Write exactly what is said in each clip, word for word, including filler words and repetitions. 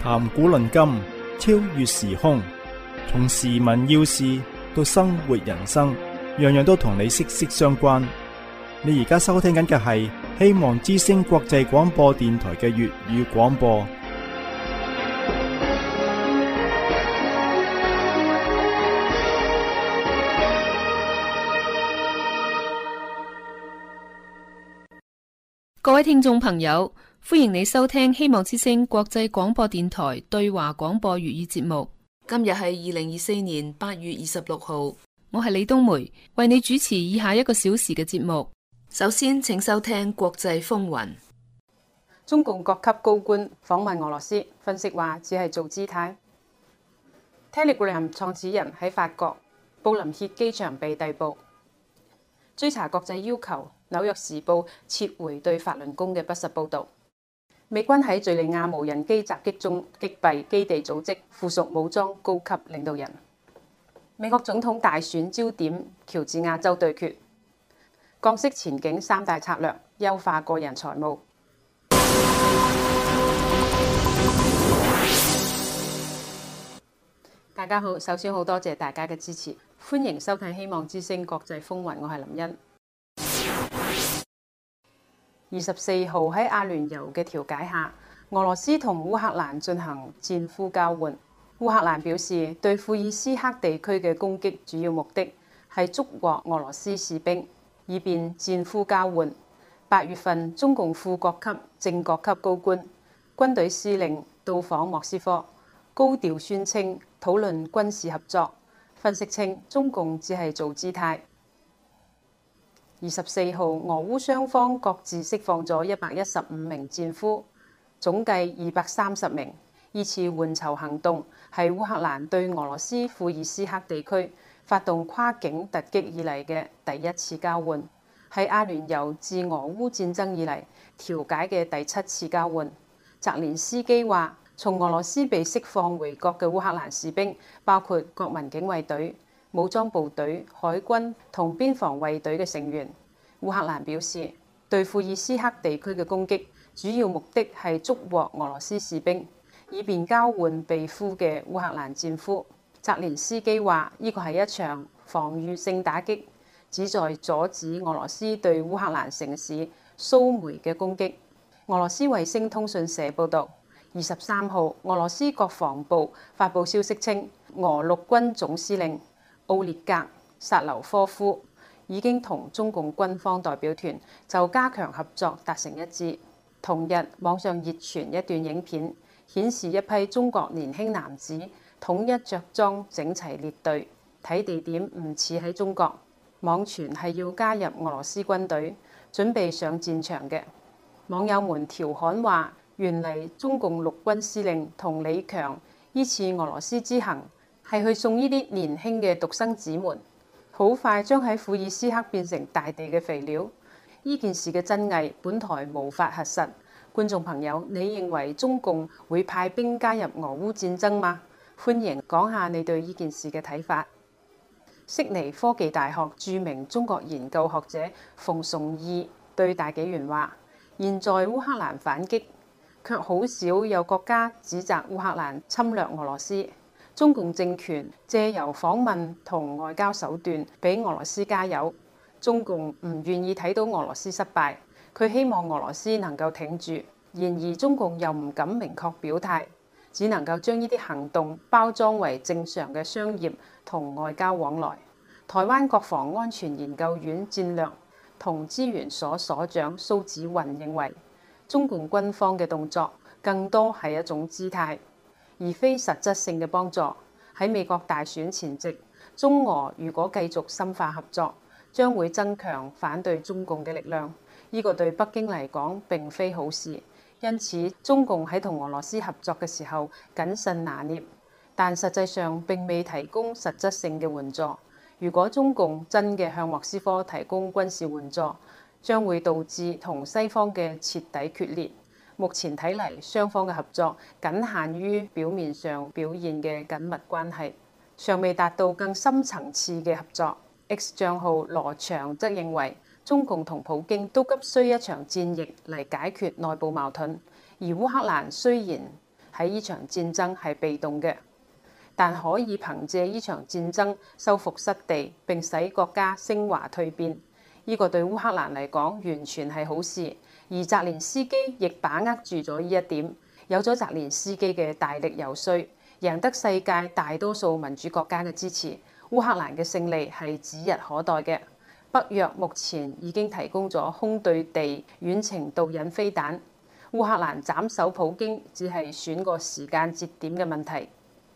談古論今，超越時空，從時聞要事到生活人生，樣樣都同你息息相關。你而家收聽緊嘅係希望之聲國際廣播電台嘅粵語廣播。 各位聽眾朋友，歡迎你收聽希望之聲國際廣播電台對華廣播粵語節目。今日係二零二四年八月二十六號，我係李冬梅，為你主持以下一個小時嘅節目。首先，請收聽國際風雲。 中共各級高官訪問俄羅斯，分析話只係做姿態。Telegram 創始人喺法國布林歇機場被逮捕，追查國際要求。紐約時報撤回對法輪功嘅不實報導。美軍喺敘利亞無人機襲擊中擊斃基地組織附屬武裝高級領導人。美國總統大選焦點喬治亞州對決。降息前景三大策略，優化個人財務。大家好，首先好多謝大家嘅支持，歡迎收睇希望之聲國際風雲，我係林茵。二十四號喺阿聯酋嘅調解下，俄羅斯同烏克蘭進行戰俘交換。烏克蘭表示，對庫爾斯克地區嘅攻擊主要目的係捉獲俄羅斯士兵，以便戰俘交換。八月份，中共副國級、正國級高官、軍隊司令到訪莫斯科，高調宣稱討論軍事合作。分析稱，中共只係做姿態。二十四號，俄烏雙方各自釋放咗一百一十五名戰俘，總計二百三十名。依次換囚行動係烏克蘭對俄羅斯庫爾斯克地區發動跨境突擊以嚟嘅第一次交換，係阿聯酋自俄烏戰爭以嚟調解嘅第七次交換。澤連斯基話，從俄羅斯被釋放回國嘅烏克蘭士兵包括國民警衛隊、武裝部隊、海軍同邊防衛隊嘅成員。烏克蘭表示，對庫爾斯克地區嘅攻擊主要目的係捉獲俄羅斯士兵，以便交換被俘嘅烏克蘭戰俘。澤連斯基話：呢個係一場防禦性打擊，旨在阻止俄羅斯對烏克蘭城市蘇梅嘅攻擊。俄羅斯衛星通訊社報導，二十三號，俄羅斯國防部發布消息稱，俄陸軍總司令奧列格·薩留科夫已經同中共軍方代表團就加強合作達成一致。同日，網上熱傳一段影片，顯示一批中國年輕男子統一着裝整齊列隊，睇地點唔似喺中國。網傳係要加入俄羅斯軍隊，準備上戰場嘅。網友們調侃話，原嚟中共陸軍司令同李強依次俄羅斯之行係去送呢啲年輕嘅獨生子們，好快將喺庫爾斯克變成大地嘅肥料。呢件事嘅真偽，本台無法核實。觀眾朋友，你認為中共會派兵加入俄烏戰爭嗎？歡迎講下你對呢件事嘅睇法。悉尼科技大學著名中國研究學者馮崇義對大紀元話：現在烏克蘭反擊，卻好少有國家指責烏克蘭侵略俄羅斯。中共政權借由訪問同外交手段俾俄羅斯加油。中共唔願意睇到俄羅斯失敗，佢希望俄羅斯能夠挺住。然而中共又唔敢明確表態，只能夠將呢啲行動包裝為正常嘅商業同外交往來。台灣國防安全研究院戰略同資源所所長蘇紫雲認為，中共軍方嘅動作更多係一種姿態，而非實質性嘅幫助。喺美國大選前夕，中俄如果繼續深化合作，將會增強反對中共嘅力量。呢個對北京嚟講並非好事。因此，中共喺同俄羅斯合作嘅時候謹慎拿捏，但實際上並未提供實質性嘅援助。如果中共真嘅向莫斯科提供軍事援助，將會導致同西方嘅徹底決裂。目前睇嚟，雙方嘅合作僅限於表面上表現嘅緊密關係，尚未達到更深層次嘅合作。X 帳號羅翔則認為，中共同普京都急需一場戰役嚟解決內部矛盾，而烏克蘭雖然喺喺呢場戰爭係被動嘅，但可以憑借呢場戰爭收復失地並使國家升華蛻變。呢個對烏克蘭嚟講完全係好事，而澤連斯基亦把握住咗呢一點，有咗澤連斯基嘅大力游說，贏得世界大多數民主國家嘅支持，烏克蘭嘅勝利係指日可待嘅。北約目前已經提供咗空對地遠程導引飛彈，烏克蘭斬首普京只係選個時間節點嘅問題。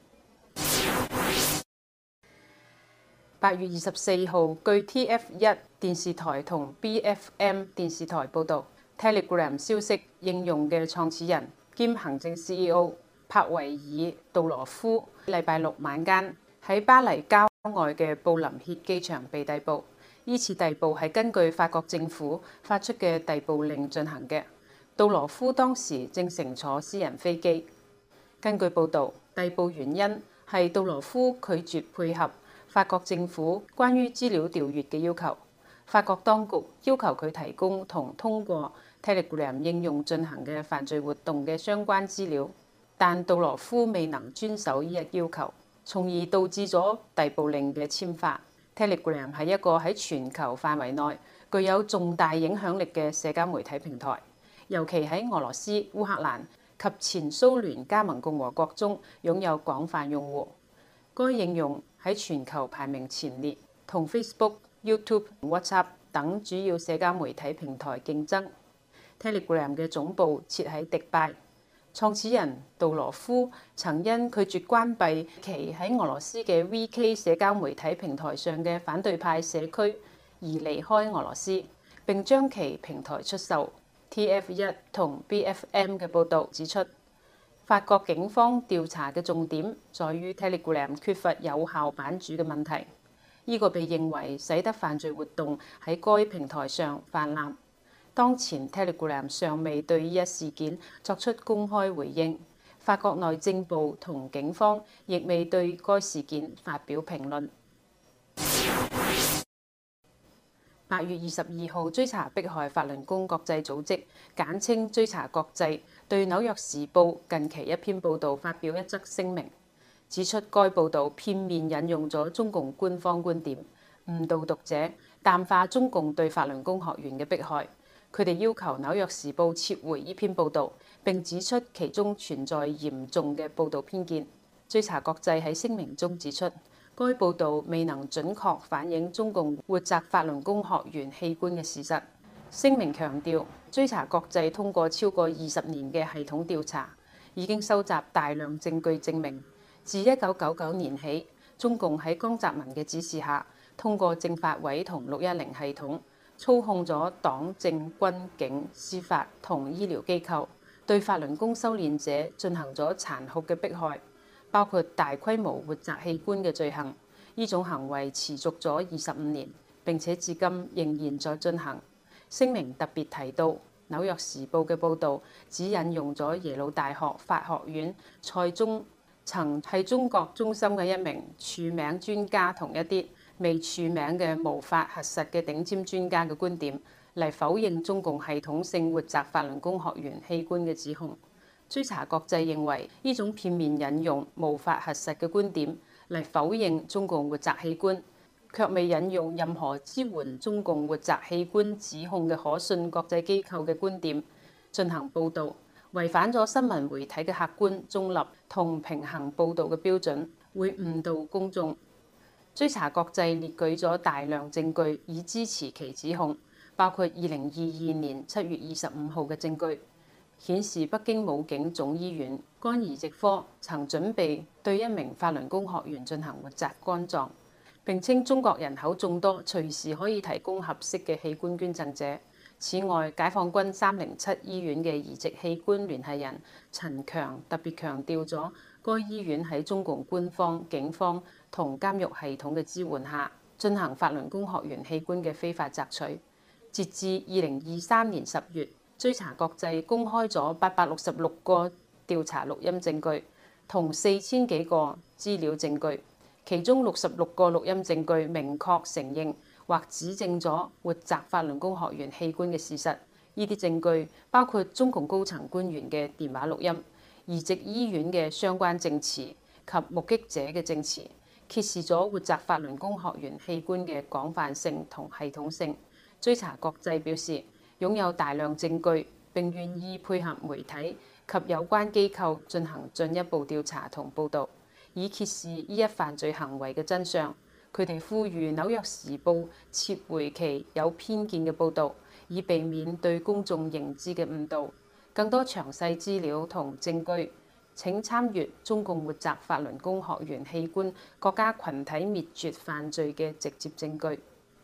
八月二十四號，據 T F 一電視台同 B F M 電視台報導 ，Telegram 消息應用嘅創始人兼行政 C E O 帕維爾杜羅夫，禮拜六晚間喺巴黎郊外嘅布林歇機場被逮捕。呢次逮捕係根據法國政府發出嘅逮捕令進行嘅。杜羅夫當時正乘坐私人飛機。根據報導，逮捕原因係杜羅夫拒絕配合法國政府關於資料調閱嘅要求。法國當局要求佢提供同通過 Telegram 應用進行嘅犯罪活動嘅相關資料，但杜羅夫未能遵守呢一要求，從而導致咗逮捕令嘅簽發。Telegram 係一個喺全球範圍內具有重大影響力嘅社交媒體平台，尤其喺俄羅斯、烏克蘭及前蘇聯加盟共和國中擁有廣泛用戶。該應用喺全球排名前列，同 Facebook、YouTube、WhatsApp 等主要社交媒體平台競爭。Telegram 嘅總部設喺迪拜。創始人杜羅夫曾因拒絕關閉其喺俄羅斯嘅 V K 社交媒體平台上嘅反對派社區而離開俄羅斯，並將其平台出售。T F 一同 B F M 嘅報導指出，法國警方調查嘅重點在於 Telegram 缺乏有效版主嘅問題，呢個被認為使得犯罪活動喺該平台上泛濫。當前 Telegram 尚未對呢一事件作出公開回應，法國內政部同警方亦未對該事件發表評論。八月二十二號，追查迫害法輪功國際組織，簡稱追查國際，對《紐約時報》近期一篇報導發表一則聲明，指出該報導片面引用咗中共官方觀點，誤導讀者，淡化中共對法輪功學員嘅迫害。佢哋要求《紐約時報》撤回呢篇報導，並指出其中存在嚴重嘅報導偏見。追查國際喺聲明中指出，該報導未能準確反映中共活摘法輪功學員器官嘅事實。聲明強調，追查國際通過超過二十年嘅系統調查，已經收集大量證據證明，自一九九九年起，中共喺江澤民嘅指示下，通過政法委同六一零系統，操控咗黨政軍警司法同醫療機構，對法輪功修練者進行咗殘酷嘅迫害，包括大規模活摘器官嘅罪行。呢種行為持續咗二十五年，並且至今仍然在進行。聲明特別提到，《紐約時報》嘅報導只引用咗耶魯大學法學院蔡宗曾係中國中心嘅一名署名專家同一啲未署名嘅無法核實嘅頂尖專家嘅觀點，嚟否認中共系統性活摘法輪功學員器官嘅指控。追查國際認為，呢種片面引用無法核實嘅觀點嚟否認中共活摘器官，卻未引用任何支援中共活摘器官指控嘅可信國際機構嘅觀點進行報導，違反咗新聞媒體嘅客觀、中立同平衡報導嘅標準，會誤導公眾。追查國際列舉咗大量證據以支持其指控，包括二零二二年七月二十五號嘅證據，顯示北京武警總醫院肝移植科曾準備對一名法輪功學員進行活摘肝臟，並稱中國人口眾多，隨時可以提供合適嘅器官捐贈者。此外，解放軍三零七醫院嘅移植器官聯繫人陳強特別強調咗，該醫院喺中共官方、警方同監獄系統嘅支援下，進行法輪功學員器官嘅非法摘取。截至二零二三年十月，追查國際公開咗八百六十六個調查錄音證據，同四千幾個資料證據，其中六十六個錄音證據明確承認或指證咗活摘法輪功學員器官嘅事實。呢啲證據包括中共高層官員嘅電話錄音， 移植醫院嘅相關證詞及目擊者嘅證詞，揭示咗活摘法輪功學員器官嘅廣泛性同系統性。追查國際表示，擁有大量證據，並願意配合媒體及有關機構進行進一步調查同報導，以揭示呢一犯罪行為嘅真相。佢哋呼籲《紐約時報》撤回其有偏見嘅報導，以避免對公眾認知嘅誤導。更多詳細資料同證據，請參閱中共活摘法輪功學員器官國家群體滅絕犯罪嘅直接證據。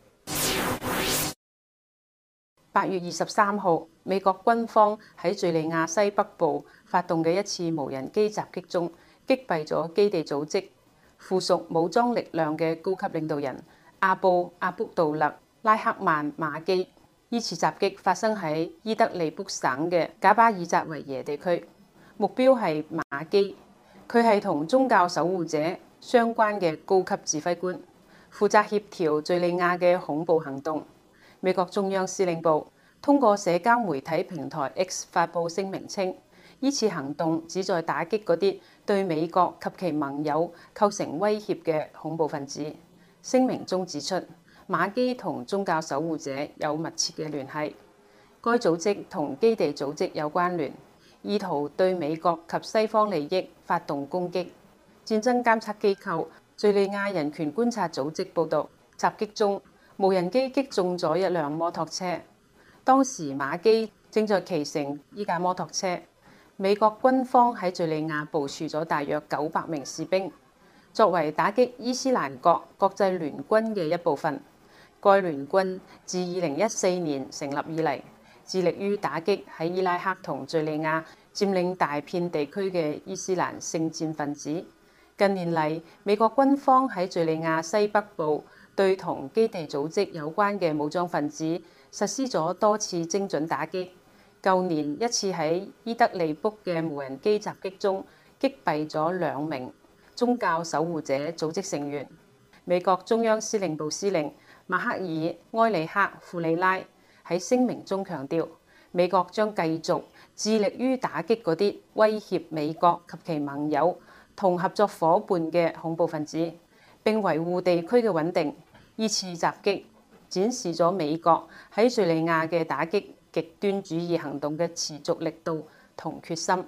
八月二十三號，美國軍方喺敘利亞西北部發動嘅一次無人機襲擊中，擊斃咗基地組織附屬武裝力量嘅高級領導人阿布阿卜杜勒拉克曼馬基。呢次襲擊發生喺伊德利卜省嘅賈巴爾扎維耶地區，目標係馬基。佢係同宗教守護者相關嘅高級指揮官，負責協調敘利亞嘅恐怖行動。美國中央司令部通過社交媒體平台 X 發布聲明稱，呢次行動旨在打擊嗰啲對美國及其盟友構成威脅嘅恐怖分子。聲明中指出，馬基同宗教守護者有密切嘅聯繫，該組織同基地組織有關聯，意圖對美國及西方利益發動攻擊。戰爭監測機構敘利亞人權觀察組織報導，襲擊中無人機擊中咗一輛摩托車，當時馬基正在騎乘依架摩托車。美國軍方喺敘利亞部署咗大約九百名士兵，作為打擊伊斯蘭國國際聯軍嘅一部分。該聯軍自二零一四年成立以嚟，致力於打擊喺伊拉克同敘利亞佔領大片地區嘅伊斯蘭聖戰分子。近年嚟，美國軍方喺敘利亞西北部對同基地組織有關嘅武裝分子實施咗多次精準打擊。舊年一次喺伊德利卜嘅無人機襲擊中，擊斃咗兩名宗教守護者組織成員。美國中央司令部司令馬克爾埃里克庫里拉喺聲明中強調，美國將繼續致力於打擊嗰啲威脅美國及其盟友同合作伙伴嘅恐怖分子，並維護地區嘅穩定。呢次襲擊展示咗美國喺敘利亞嘅打擊極端主義行動嘅持續力度同決心。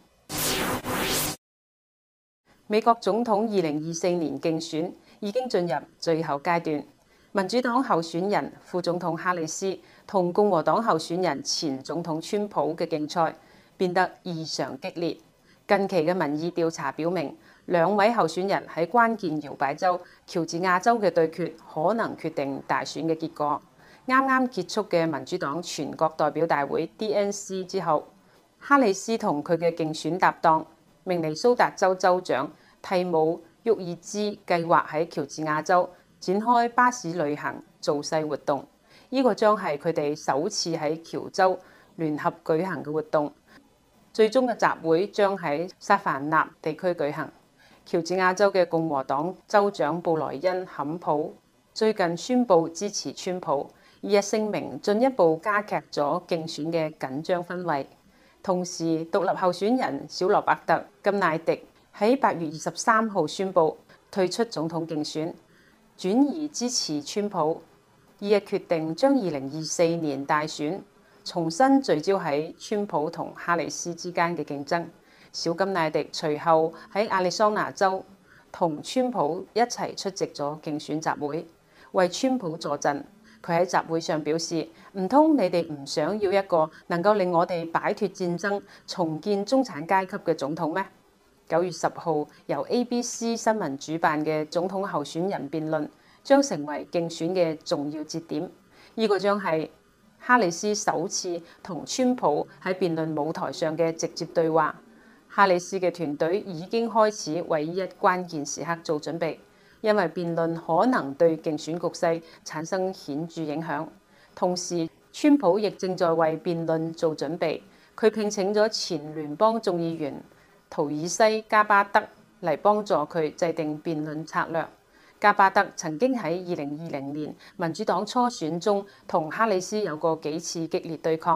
美國總統二零二四年競選已經進入最後階段，民主黨候選人副總統哈里斯同共和黨候選人前總統川普嘅競賽變得異常激烈。近期嘅民意調查表明，兩位候選人喺關鍵搖擺州喬治亞州嘅對決可能決定大選嘅結果。啱啱結束嘅民主黨全國代表大會 D N C 之後，哈里斯同佢嘅競選搭檔明尼蘇達州州長蒂姆沃爾茲計劃喺喬治亞州展開巴士旅行造勢活動，呢、這個將係佢哋首次喺喬州聯合舉行嘅活動。最終嘅集會將喺薩凡納地區舉行。喬治亞州嘅共和黨州長布萊恩坎普最近宣布支持川普，呢一聲明進一步加劇咗競選嘅緊張氛圍。同時，獨立候選人小羅伯特金乃迪喺八月二十三號宣布退出總統競選，轉移支持川普。呢一決定將二零二四年大選重新聚焦喺川普同哈里斯之間嘅競爭。小金乃迪隨後喺亞利桑那州同川普一齊出席咗競選集會，為川普助陣。佢喺集會上表示：唔通你哋唔想要一個能夠令我哋擺脫戰爭、重建中產階級嘅總統咩？九月十號由 A B C 新聞主辦嘅總統候選人辯論將成為競選嘅重要節點。呢個將係哈里斯首次同川普喺辯論舞台上嘅直接對話。哈里斯嘅團隊已經開始為呢一關鍵時刻做準備，因為辯論可能對競選局勢產生顯著影響。同時，川普亦正在為辯論做準備。佢聘請咗前聯邦眾議員圖爾西加巴德嚟幫助佢制定辯論策略。加巴德曾經喺二零二零年民主黨初選中同哈里斯有過幾次激烈對抗。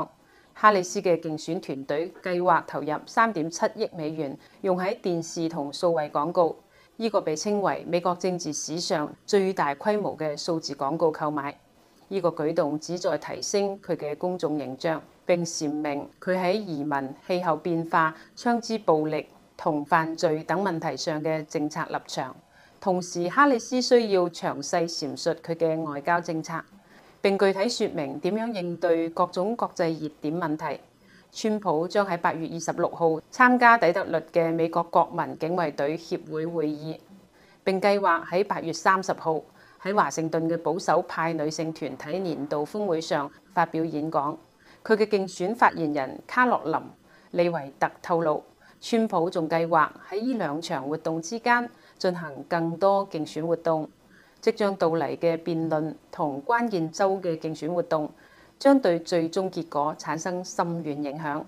哈里斯嘅競選團隊計劃投入三點七億美元用喺電視同數位廣告，呢、這個被稱為美國政治史上最大規模嘅數字廣告購買。呢、這個舉動旨在提升佢嘅公眾形象，並闡明佢喺移民、氣候變化、槍支暴力同犯罪等問題上嘅政策立場。同時，哈里斯需要詳細闡述佢嘅外交政策，並具體説明點樣應對各種國際熱點問題。川普將喺八月二十六號參加底特律嘅美國國民警衛隊協會會議，並計劃喺八月三十號喺華盛頓嘅保守派女性團體年度峰會上發表演講。佢嘅競選發言人卡洛琳·利維特透露，川普仲計劃喺呢兩場活動之間進行更多競選活動。即將到嚟嘅辯論同關鍵州嘅競選活動，將對最終結果產生深遠影響。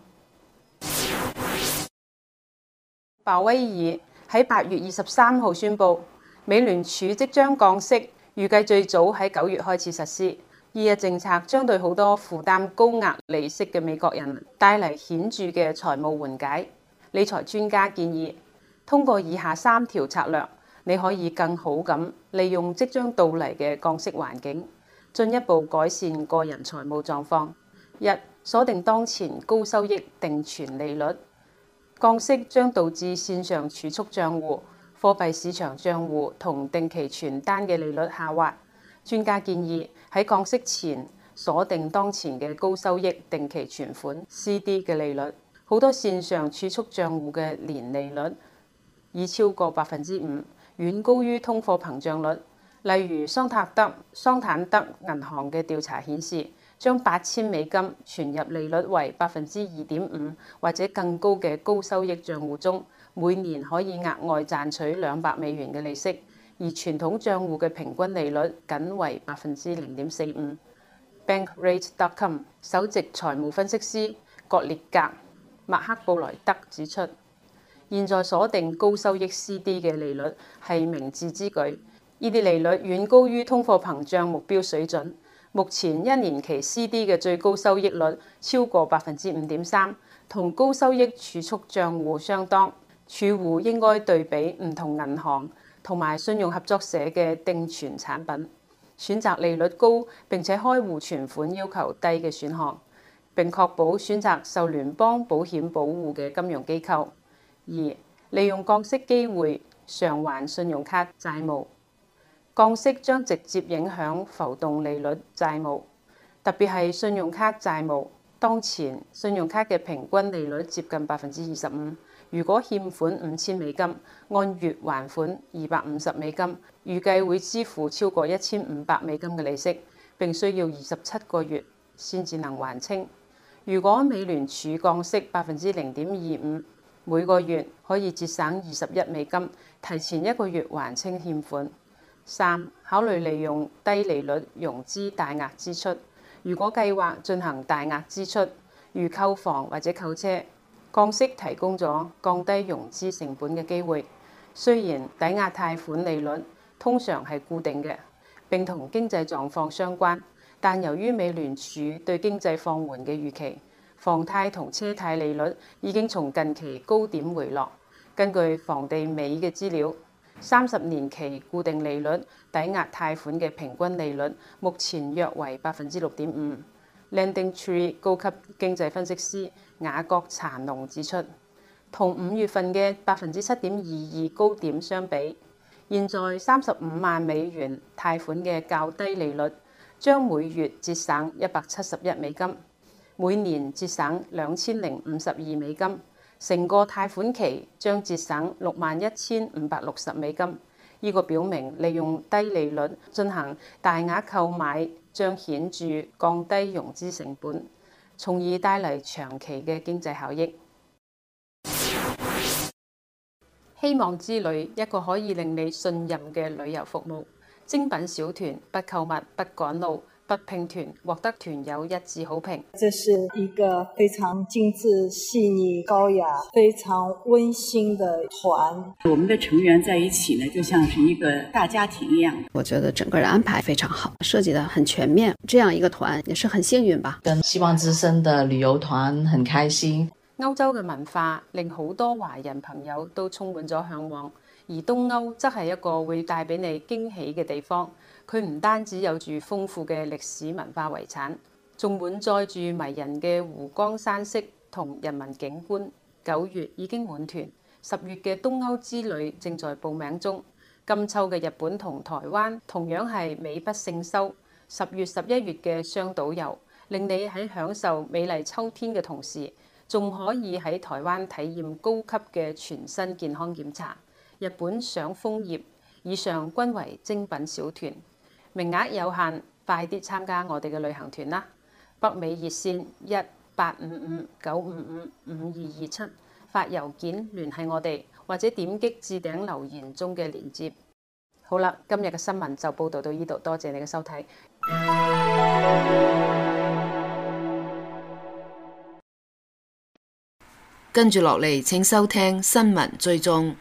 鮑威爾喺八月二十三號宣布，美聯儲即將降息，預計最早喺九月開始實施。呢一政策將對好多負擔高額利息嘅美國人帶嚟顯著嘅財務緩解。理財專家建議，通過以下三條策略，你可以更好咁利用即將到嚟嘅降息環境，進一步改善個人財務狀況。一、鎖定當前高收益定存利率。降息將導致線上儲蓄帳戶、貨幣市場帳戶同定期存單嘅利率下滑。專家建議喺降息前鎖定當前嘅高收益定期存款 C D 嘅利率。好多線上儲蓄帳戶嘅年利率已超過百分之五，遠高於通貨膨脹率。例如桑塔德桑坦德銀行嘅調查顯示，將八千美金存入利率為百分之二點五或者更高嘅高收益帳戶中，每年可以額外賺取兩百美元嘅利息。而傳統帳戶嘅平均利率僅為百分之零點四五。Bankrate dot com 首席財務分析師葛列格·麥克布萊德指出，現在鎖定高收益 C D 嘅利率係明智之舉，呢啲利率遠高於通貨膨脹目標水準。目前一年期 C D 嘅最高收益率超過百分之五點三，同高收益儲蓄帳戶相當。儲戶應該對比唔同銀行同埋信用合作社嘅定存產品，選擇利率高並且開戶存款要求低嘅選項，並確保選擇受聯邦保險保護嘅金融機構。二、利用降息機會償還信用卡債務。降息將直接影響浮動利率債務，特別係信用卡債務。當前信用卡嘅平均利率接近百分之二十五。如果欠款五千美金，按月還款二百五十美金，預計會支付超過一千五百美金嘅利息，並需要二十七個月先至能還清。如果美聯儲降息百分之零點二五，每個月可以節省二十一美金，提前一個月還清欠款。三、考慮利用低利率融資大額支出。如果計劃進行大額支出，如購房或者購車，降息提供咗降低融資成本嘅機會。雖然抵押貸款利率通常係固定嘅，並同經濟狀況相關，但由於美聯儲對經濟放緩嘅預期，房貸同車貸利率已經從近期高點回落。根據房地美嘅資料，三十年期固定利率抵押貸款嘅平均利率目前約為百分之六點五。Lending Tree 高級經濟分析師雅各查農指出，同五月份嘅百分之七點二二高點相比，現在三十五萬美元貸款嘅較低利率將每月節省一百七十一美金，每年節省兩千零五十二美金，成個貸款期將節省六萬一千五百六十美金。呢、這個表明利用低利率進行大額購買將顯著降低融資成本，從而帶嚟長期嘅經濟效益。希望之旅，一個可以令你信任嘅旅遊服務，精品小團，不購物、不趕路、不北拼團獲得團友一致好評。 這是一個非常精緻、細膩、高雅、非常溫馨的團。 我們的成員在一起呢，就像是一個大家庭一樣。 我覺得整個的安排非常好，設計得很全面。這樣一個團也是很幸運吧。 跟希望之聲的旅遊團很開心。 歐洲嘅文化令好多華人朋友都充滿咗向往，而東歐則係一個會帶俾你驚喜嘅地方。佢唔單止有住豐富嘅歷史文化遺產，仲滿載住迷人嘅湖光山色同人文景觀。九月已經滿團，十月嘅東歐之旅正在報名中。今秋嘅日本同台灣同樣係美不勝收。十月、十一月嘅雙島遊，令你喺享受美麗秋天嘅同時，仲可以喺台灣體驗高級嘅全身健康檢查。日本賞楓葉，以上均為精品小團，名額有限，快啲參加我哋嘅旅行團啦！北美熱線一八五五九五五五二二七，發郵件聯繫我哋，或者點擊置頂留言中嘅連結。好啦，今日嘅新聞就報道到呢度，多謝你嘅收睇。 跟住落嚟，請收聽新聞追蹤。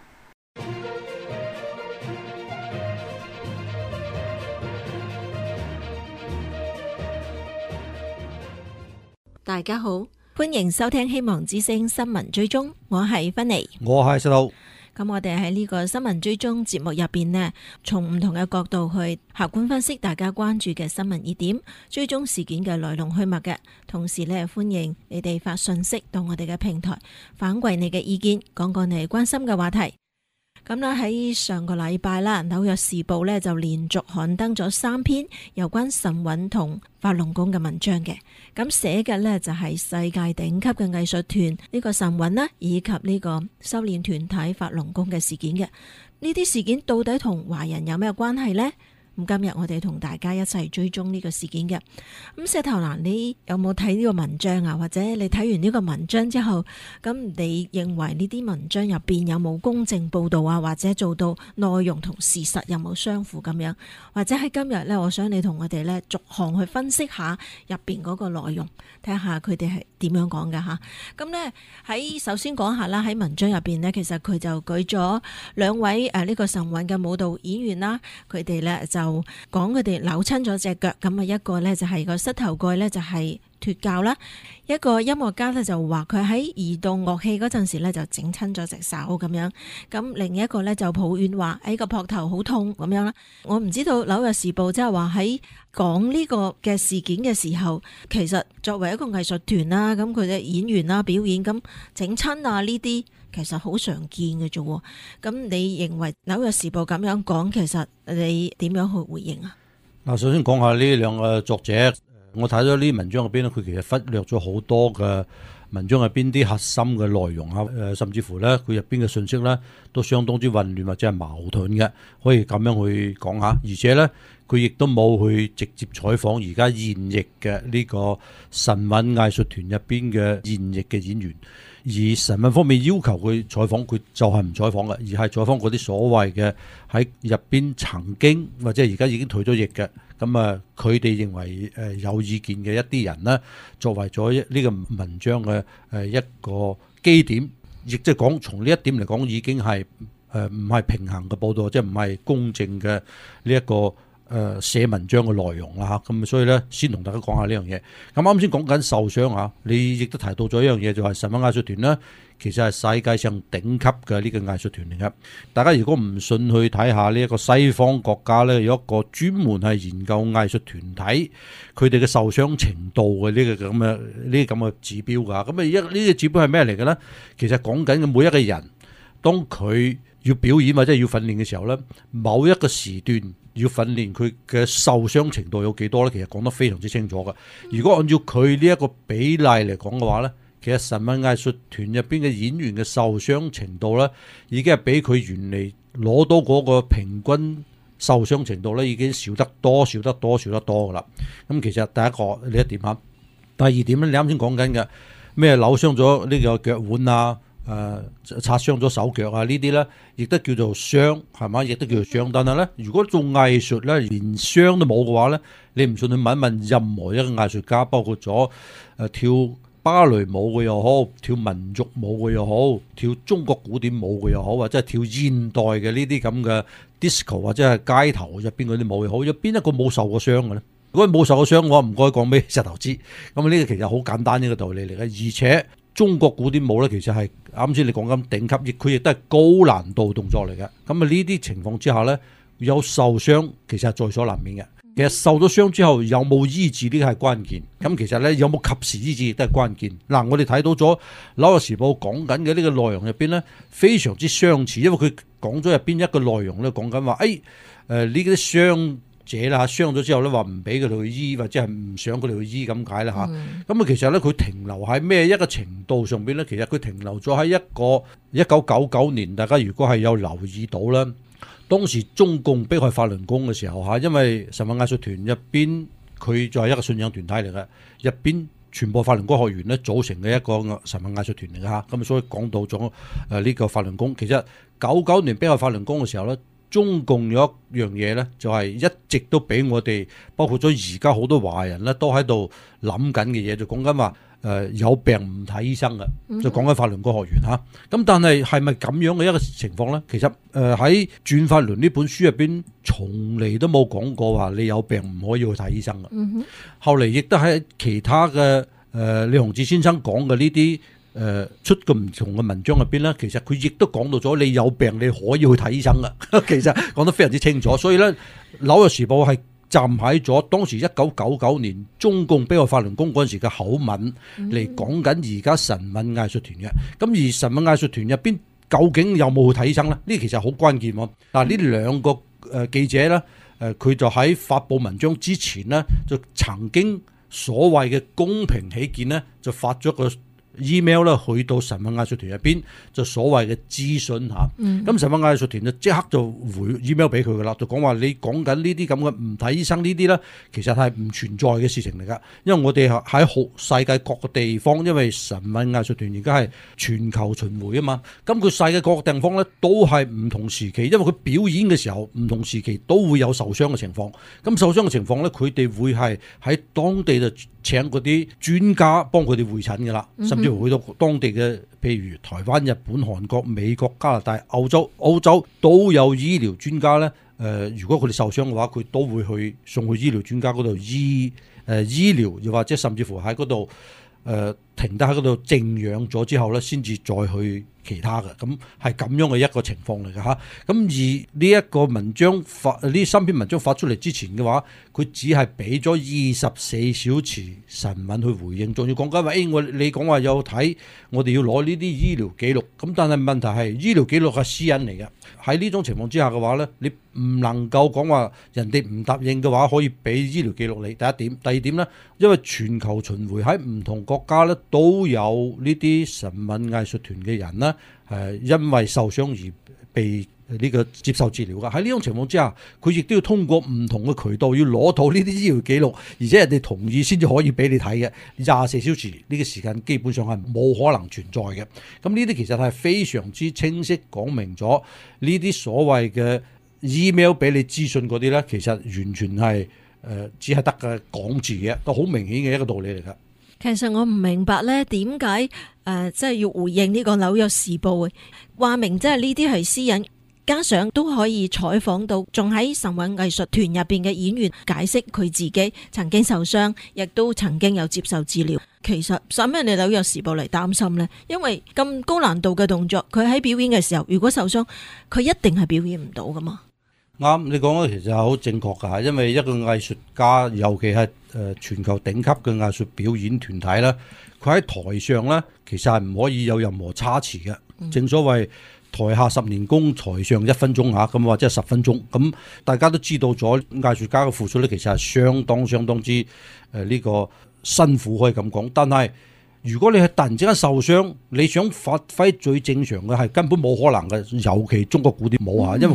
大家好，歡迎收聽希望之聲新聞追蹤，我係芬妮， 我係石頭。 咁我哋喺呢個新聞追蹤節目入邊呢，從唔同嘅角度去客觀分析大家關注嘅新聞熱點，追蹤事件嘅來龍去脈嘅。同時呢，歡迎你哋發信息到我哋嘅平台，反饋你嘅意見，講講你關心嘅話題。咁啦，喺上個禮拜啦，《紐約時報》呢就連續刊登咗三篇有關神韻同法輪功嘅文章嘅。咁寫嘅呢就係世界頂級嘅藝術團呢個神韻啦，以及呢個修煉團體法輪功嘅事件嘅。呢啲事件到底同華人有咩關係呢？咁今日我哋同大家一齊追蹤呢個事件嘅。咁石頭蘭，你有冇睇呢個文章啊？或者你睇完呢個文章之後，咁你認為呢啲文章入邊有冇公正報導啊？或者做到內容同事實有冇相符咁樣？或者喺今日呢，我想你同我哋呢逐項去分析下入邊嗰個內容，睇下佢哋係點樣講嘅嚇。咁呢，喺首先講下啦，喺文章入邊呢，其實佢就舉咗兩位誒呢個神韻嘅舞蹈演員啦，佢哋呢就就講佢哋扭親咗隻腳，咁啊一個呢就係個膝頭蓋呢就係脫臼啦，一個音樂家呢就話佢喺移動樂器嗰陣時呢就整親咗隻手咁樣，咁另一個呢就抱怨話喺個膊頭好痛咁樣啦。我唔知道紐約時報即係話喺講呢個嘅事件嘅時候，其實作為一個藝術團啦，咁佢嘅演員啦表演咁整親啊呢啲。其實好常見嘅啫喎，咁你認為紐約時報咁樣講，其實你點樣去回應啊？ 嗱，首先講下呢兩個作者，我睇咗呢文章入邊咧，佢其實忽略咗好多嘅文章入邊啲核心嘅內容啊，誒，甚至乎咧佢入邊嘅信息咧都相當之混亂或者係矛盾嘅，可以咁樣去講下。而且咧，佢亦都冇去直接採訪而家現役嘅呢個神韻藝術團入邊嘅現役嘅演員。而神韻方面要求佢採訪，佢就係唔採訪嘅，而係採訪嗰啲所謂嘅喺入邊曾經或者而家已經退咗役嘅，咁啊佢哋認為誒有意見嘅一啲人呢，作為咗呢個文章嘅誒一個基點，亦即係講從呢一點嚟講已經係誒唔係平衡嘅報導，即係唔係公正嘅呢一個。誒寫文章嘅內容啦嚇，咁所以咧先同大家講下呢樣嘢。咁啱先講緊受傷嚇，你亦都提到咗一樣嘢，就係神韻藝術團呢，其實係世界上頂級嘅呢個藝術團嚟嘅。大家如果唔信去睇下呢一個西方國家咧，有一個專門係研究藝術團體佢哋嘅受傷程度嘅呢個咁嘅呢啲咁嘅指標㗎。咁啊一呢個指標係咩嚟嘅咧？其實講緊嘅每一個人，當佢要表演或者要訓練嘅時候咧，某一個時段要訓練佢嘅受傷程度有幾多咧？其實講得非常之清楚嘅。如果按照佢呢一個比例嚟講嘅話咧，其實神韻藝術團入邊嘅演員嘅受傷程度咧，已經係比佢原嚟攞到嗰個平均受傷程度咧，已經少得多、少得多、少得多噶啦。咁其實第一個呢一點嚇，第二點咧，你啱先講緊嘅咩扭傷咗呢個腳腕啊， 誒擦傷咗手腳啊，呢啲咧亦都叫做傷，係嘛？亦都叫做傷。但係咧，如果做藝術咧，連傷都冇嘅話咧，你唔信去問一問任何一個藝術家，包括咗誒跳芭蕾舞嘅又好，跳民族舞嘅又好，跳中國古典舞嘅又好，或者係跳現代嘅呢啲咁嘅 disco 或者係街頭入邊嗰啲舞又好，有邊一個冇受過傷嘅咧？如果冇受過傷，我唔該講俾石頭知。咁呢個其實好簡單呢個道理嚟嘅，而且中國古典舞咧，其實係啱先你講緊頂級，亦佢亦都係高難度動作嚟嘅。咁啊呢啲情況之下咧，有受傷其實係在所難免嘅。其實受咗傷之後有冇醫治呢個係關鍵。咁其實咧有冇及時醫治亦都係關鍵。嗱，我哋睇到咗《紐約時報》講緊嘅呢個內容入邊咧，非常之相似，因為佢講咗入邊一個內容咧，講緊話誒誒呢啲傷者啦，傷咗之後咧，話唔俾佢哋去醫，或者係唔想佢哋去醫咁解啦嚇。咁啊、嗯，其實咧佢停留喺咩一個程度上邊咧？其實佢停留咗喺一個一九九九年，大家如果係有留意到咧，當時中共迫害法輪功嘅時候嚇，因為神韻藝術團入邊佢就係一個信仰團體嚟嘅，入邊全部法輪功學員咧組成嘅一個神韻藝術團嚟嘅嚇。咁所以講到咗誒呢個法輪功，其實九九年迫害法輪功嘅時候咧。中共有一樣嘢咧，就係一直都俾我哋，包括咗而家好多華人咧，都喺度諗緊嘅嘢，就講緊話誒有病唔睇醫生嘅，就講緊法輪功學員嚇。咁但係係咪咁樣嘅一個情況咧？其實誒喺《轉法輪》呢本書入邊，從嚟都冇講過話你有病唔可以去睇醫生嘅。嗯、哼後嚟亦都喺其他嘅誒、呃、李洪志先生講嘅呢啲。誒、呃、出個唔同嘅文章入邊咧，其實佢亦都講到咗你有病你可以去睇醫生嘅，其實講得非常之清楚。所以咧，《紐約時報》係站喺咗當時一九九九年中共迫害法輪功嗰陣時嘅口吻嚟講緊而家神韻藝術團嘅。咁而神韻藝術團入邊究竟有冇去睇醫生咧？呢其實好關鍵喎。嗱，呢兩個誒記者咧，誒佢就喺發布文章之前咧，就曾經所謂嘅公平起見咧，就發咗個email 咧去到神韻藝術團入邊，就所謂嘅諮詢嚇。咁、嗯、神韻藝術團就即刻就回 email 俾佢噶啦，就講話你講緊呢啲咁嘅唔睇醫生呢啲咧，其實係唔存在嘅事情嚟噶。因為我哋喺好世界各個地方，因為神韻藝術團而家係全球巡迴啊嘛，咁佢世界各個地方咧都係唔同時期，因為佢表演嘅時候唔同時期都會有受傷嘅情況。咁受傷嘅情況咧，佢哋會係喺當地就請嗰啲專家幫佢哋會診噶啦，甚至乎去到當地嘅，譬如台灣、日本、韓國、美國、加拿大、歐洲、澳洲都有醫療專家咧。誒、呃，如果佢哋受傷嘅話，佢都會去送去醫療專家嗰度醫誒、呃、醫療，又或者甚至乎喺嗰度誒停低喺嗰度靜養咗之後咧，先至再去其他嘅。咁係咁樣嘅一個情況嚟嘅嚇。咁而呢一個文章發呢三篇文章發出嚟之前嘅話，佢只係俾咗二十四小時神韻去回應，仲要講緊話誒，我你講話有睇，我哋要攞呢啲醫療記錄。咁但係問題係醫療記錄係私隱嚟嘅。喺呢種情況之下嘅話咧，你唔能夠講話人哋唔答應嘅話可以俾醫療記錄你。第一點，第二點咧，因為全球巡迴喺唔同國家咧都有呢啲神韻藝術團嘅人咧，誒因為受傷而被呢個接受治療㗎。喺呢種情況之下，佢亦都要通過唔同嘅渠道要攞到呢啲醫療記錄，而且人哋同意先至可以俾你睇嘅。廿四小時呢個時間基本上係冇可能存在嘅。咁呢啲其實係非常之清晰講明咗呢啲所謂嘅 email 俾你資訊嗰啲咧，其實完全係誒、呃、只係得嘅講字嘅，都好明顯嘅一個道理嚟㗎。 其實我唔明白咧，點解誒即係要回應呢個紐約時報話明，即係呢啲係私隱，加上都可以採訪到仲喺神韻藝術團入邊嘅演員解釋佢自己曾經受傷，亦都曾經有接受治療。其實使咩你紐約時報嚟擔心呢？因為咁高難度嘅動作，佢喺表演嘅時候，如果受傷，佢一定係表演唔到噶嘛。 啱，你講嘅其實係好正確㗎，因為一個藝術家，尤其係誒全球頂級嘅藝術表演團體咧，佢喺台上咧，其實係唔可以有任何差池嘅。嗯、正所謂台下十年功，台上一分鐘嚇，咁或者係十分鐘。咁大家都知道咗藝術家嘅付出咧，其實係相當相當之誒呢個辛苦，可以咁講。但係如果你係突然之間受傷，你想發揮最正常嘅係根本冇可能嘅，尤其中國古典舞啊，因為佢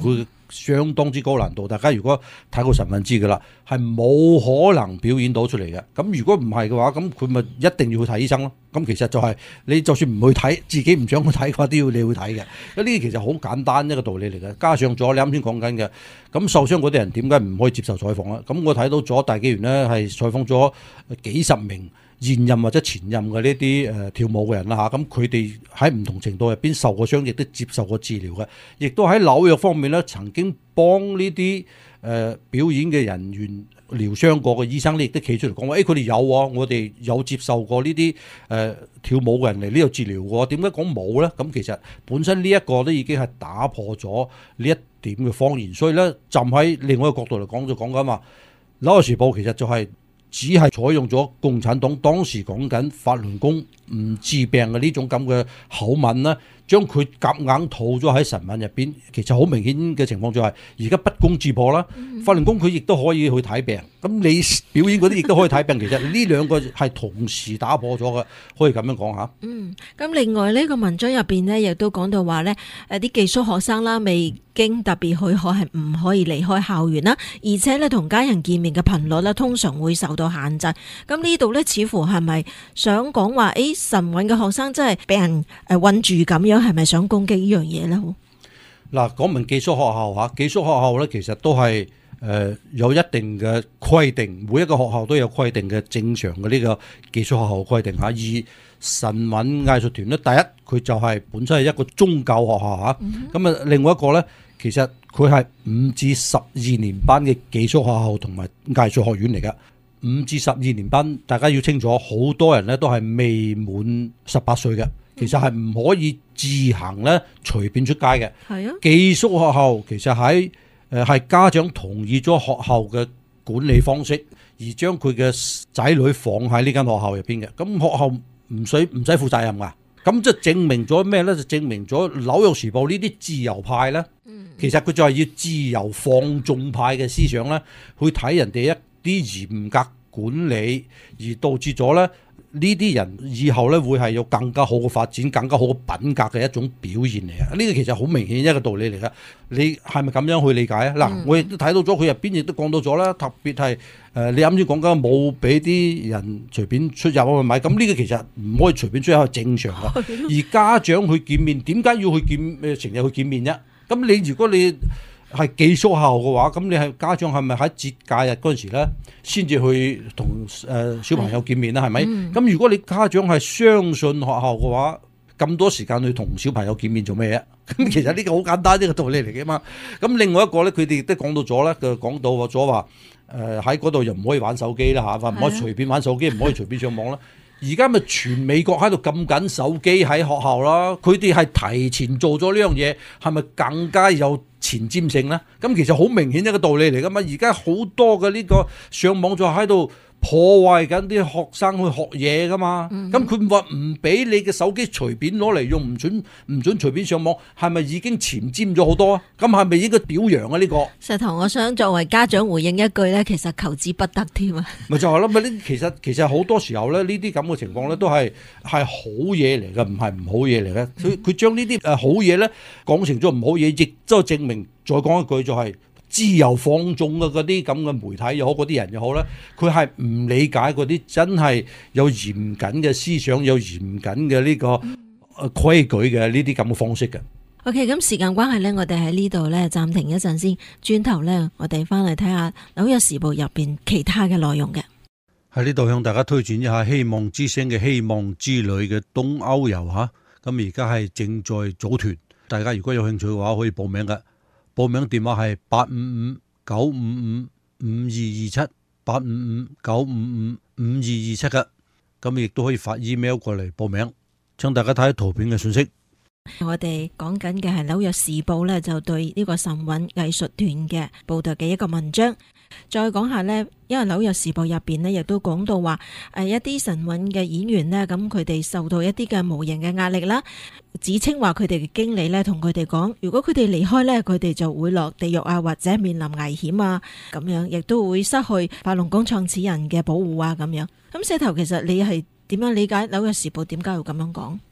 相當之高難度。大家如果睇過神韻知㗎啦，係冇可能表演到出嚟嘅。咁如果唔係嘅話，咁佢咪一定要去睇醫生咯。咁其實就係、是、你就算唔去睇，自己唔想去睇嘅話，都要你去睇嘅。咁呢啲其實好簡單一個道理嚟嘅。加上咗你啱先講緊嘅，咁受傷嗰啲人點解唔可以接受採訪咧？咁我睇到咗大紀元呢係採訪咗幾十名現任或者前任嘅呢啲誒跳舞嘅人啦嚇，咁佢哋喺唔同程度入邊受過傷，亦都接受過治療嘅，亦都喺紐約方面咧曾經幫呢啲誒表演嘅人員療傷過嘅醫生咧，亦都企出嚟講話，誒佢哋有喎，我哋有接受過呢啲誒跳舞嘅人嚟呢度治療過，點解講冇咧？咁其實本身呢一個都已經係打破咗呢一點嘅謊言，所以咧站喺另外一個角度嚟講就講緊話，《紐約時報》其實就係、是。只係採用咗共產黨當時講緊法輪功唔治病嘅呢種咁嘅口吻啦，將佢夾硬套咗喺神韻入邊。其實好明顯嘅情況就係而家不攻自破啦。法輪功佢亦都可以去睇病，咁你表演嗰啲亦都可以睇病。其實呢兩個係同時打破咗嘅，可以咁樣講下。 嗯，咁另外呢個文章入邊呢，亦都講到話呢，誒啲寄宿學生啦，未經特別許可係唔可以離開校園啦，而且咧同家人見面嘅頻率咧，通常會受到限制。咁呢度咧，似乎係咪想講話？誒，神韻嘅學生真係俾人誒困住咁樣，係咪想攻擊呢樣嘢咧？ 嗱，講明寄宿學校嚇，寄宿學校咧，其實都係誒、呃、有一定嘅規定，每一個學校都有規定嘅正常嘅呢個寄宿學校規定嚇。而神韻藝術團咧，第一佢就係本身係一個宗教學校嚇，咁啊、嗯、另外一個咧。其實佢係五至十二年班嘅寄宿學校同埋藝術學院嚟㗎。五至十二年班，大家要清楚，好多人咧都係未滿十八歲嘅，其實係唔可以自行咧隨便出街嘅。係啊，寄宿學校其實喺誒係家長同意咗學校嘅管理方式，而將佢嘅仔女放喺呢間學校入邊嘅。咁學校唔使唔使負責任㗎。咁即係證明咗咩咧？就證明咗《紐約時報》呢啲自由派咧，其實佢就係要自由放縱派嘅思想咧，去睇人哋一啲嚴格管理，而導致咗咧呢啲人以後咧會係有更加好嘅發展、更加好嘅品格嘅一種表現嚟啊！呢個其實好明顯一個道理嚟㗎。你係咪咁樣去理解啊？嗱、嗯，我亦都睇到咗佢入邊亦都講到咗啦，特別係誒、呃、你啱先講緊冇俾啲人隨便出入啊咪，咁呢個其實唔可以隨便出入係正常㗎。而家長去見面，點解要去見誒成日去見面啫？咁你如果你係寄宿校嘅話，咁你係家長係咪喺節假日嗰陣時咧，先至去同誒小朋友見面啦？係咪？咁、嗯、如果你家長係相信學校嘅話，咁多時間去同小朋友見面做咩嘢？咁其實呢個好簡單呢個道理嚟嘅嘛。咁另外一個咧，佢哋亦都講到咗咧，佢講到咗話誒喺嗰度又唔可以玩手機啦嚇，話唔可以隨便玩手機，唔可以隨便上網啦。而家咪全美國喺度禁緊手機喺學校啦，佢哋係提前做咗呢樣嘢，係咪更加有前瞻性呢？咁其實好明顯一個道理嚟噶嘛。而家好多嘅呢個上網就喺度破壞緊啲學生去學嘢噶嘛。咁佢話唔俾你嘅手機隨便攞嚟用，唔准唔准隨便上網，係咪已經前瞻咗好多啊？咁係咪應該表揚啊？呢個石頭，我想作為家長回應一句咧，其實求之不得添啊。 咪就係咯，咪呢？其實其實好多時候咧，呢啲咁嘅情況咧，都係係好嘢嚟嘅，唔係唔好嘢嚟嘅。佢佢將呢啲誒好嘢咧講成咗唔好嘢，亦都證明再講一句就係、是。自由放縱嘅嗰啲咁嘅媒體又好，嗰啲人又好咧，佢係唔理解嗰啲真係有嚴謹嘅思想、有嚴謹嘅呢個規矩嘅呢啲咁嘅方式嘅。 OK，咁時間關係咧，我哋喺呢度咧暫停一陣先，轉頭咧我哋翻嚟睇下《紐約時報》入邊其他嘅內容嘅。 喺呢度向大家推薦一下希望之聲嘅希望之旅嘅東歐遊嚇，咁而家係正在組團，大家如果有興趣嘅話可以報名嘅。報名電話係八五五九五五五二二七，八五五九五五五二二七嘅，咁亦都可以發 email 過嚟報名。請大家睇圖片嘅信息。 我哋講緊嘅係紐約時報咧，就對呢個神韻藝術團嘅報道嘅一個文章。再講下呢，因為紐約時報入邊呢，亦都講到話誒一啲神韻嘅演員呢，咁佢哋受到一啲嘅無形嘅壓力啦，指稱話佢哋嘅經理呢，同佢哋講，如果佢哋離開呢，佢哋就會落地獄啊，或者面臨危險啊，咁樣亦都會失去法輪功創始人嘅保護啊，咁樣。咁石頭，其實你係點樣理解紐約時報點解要咁樣講？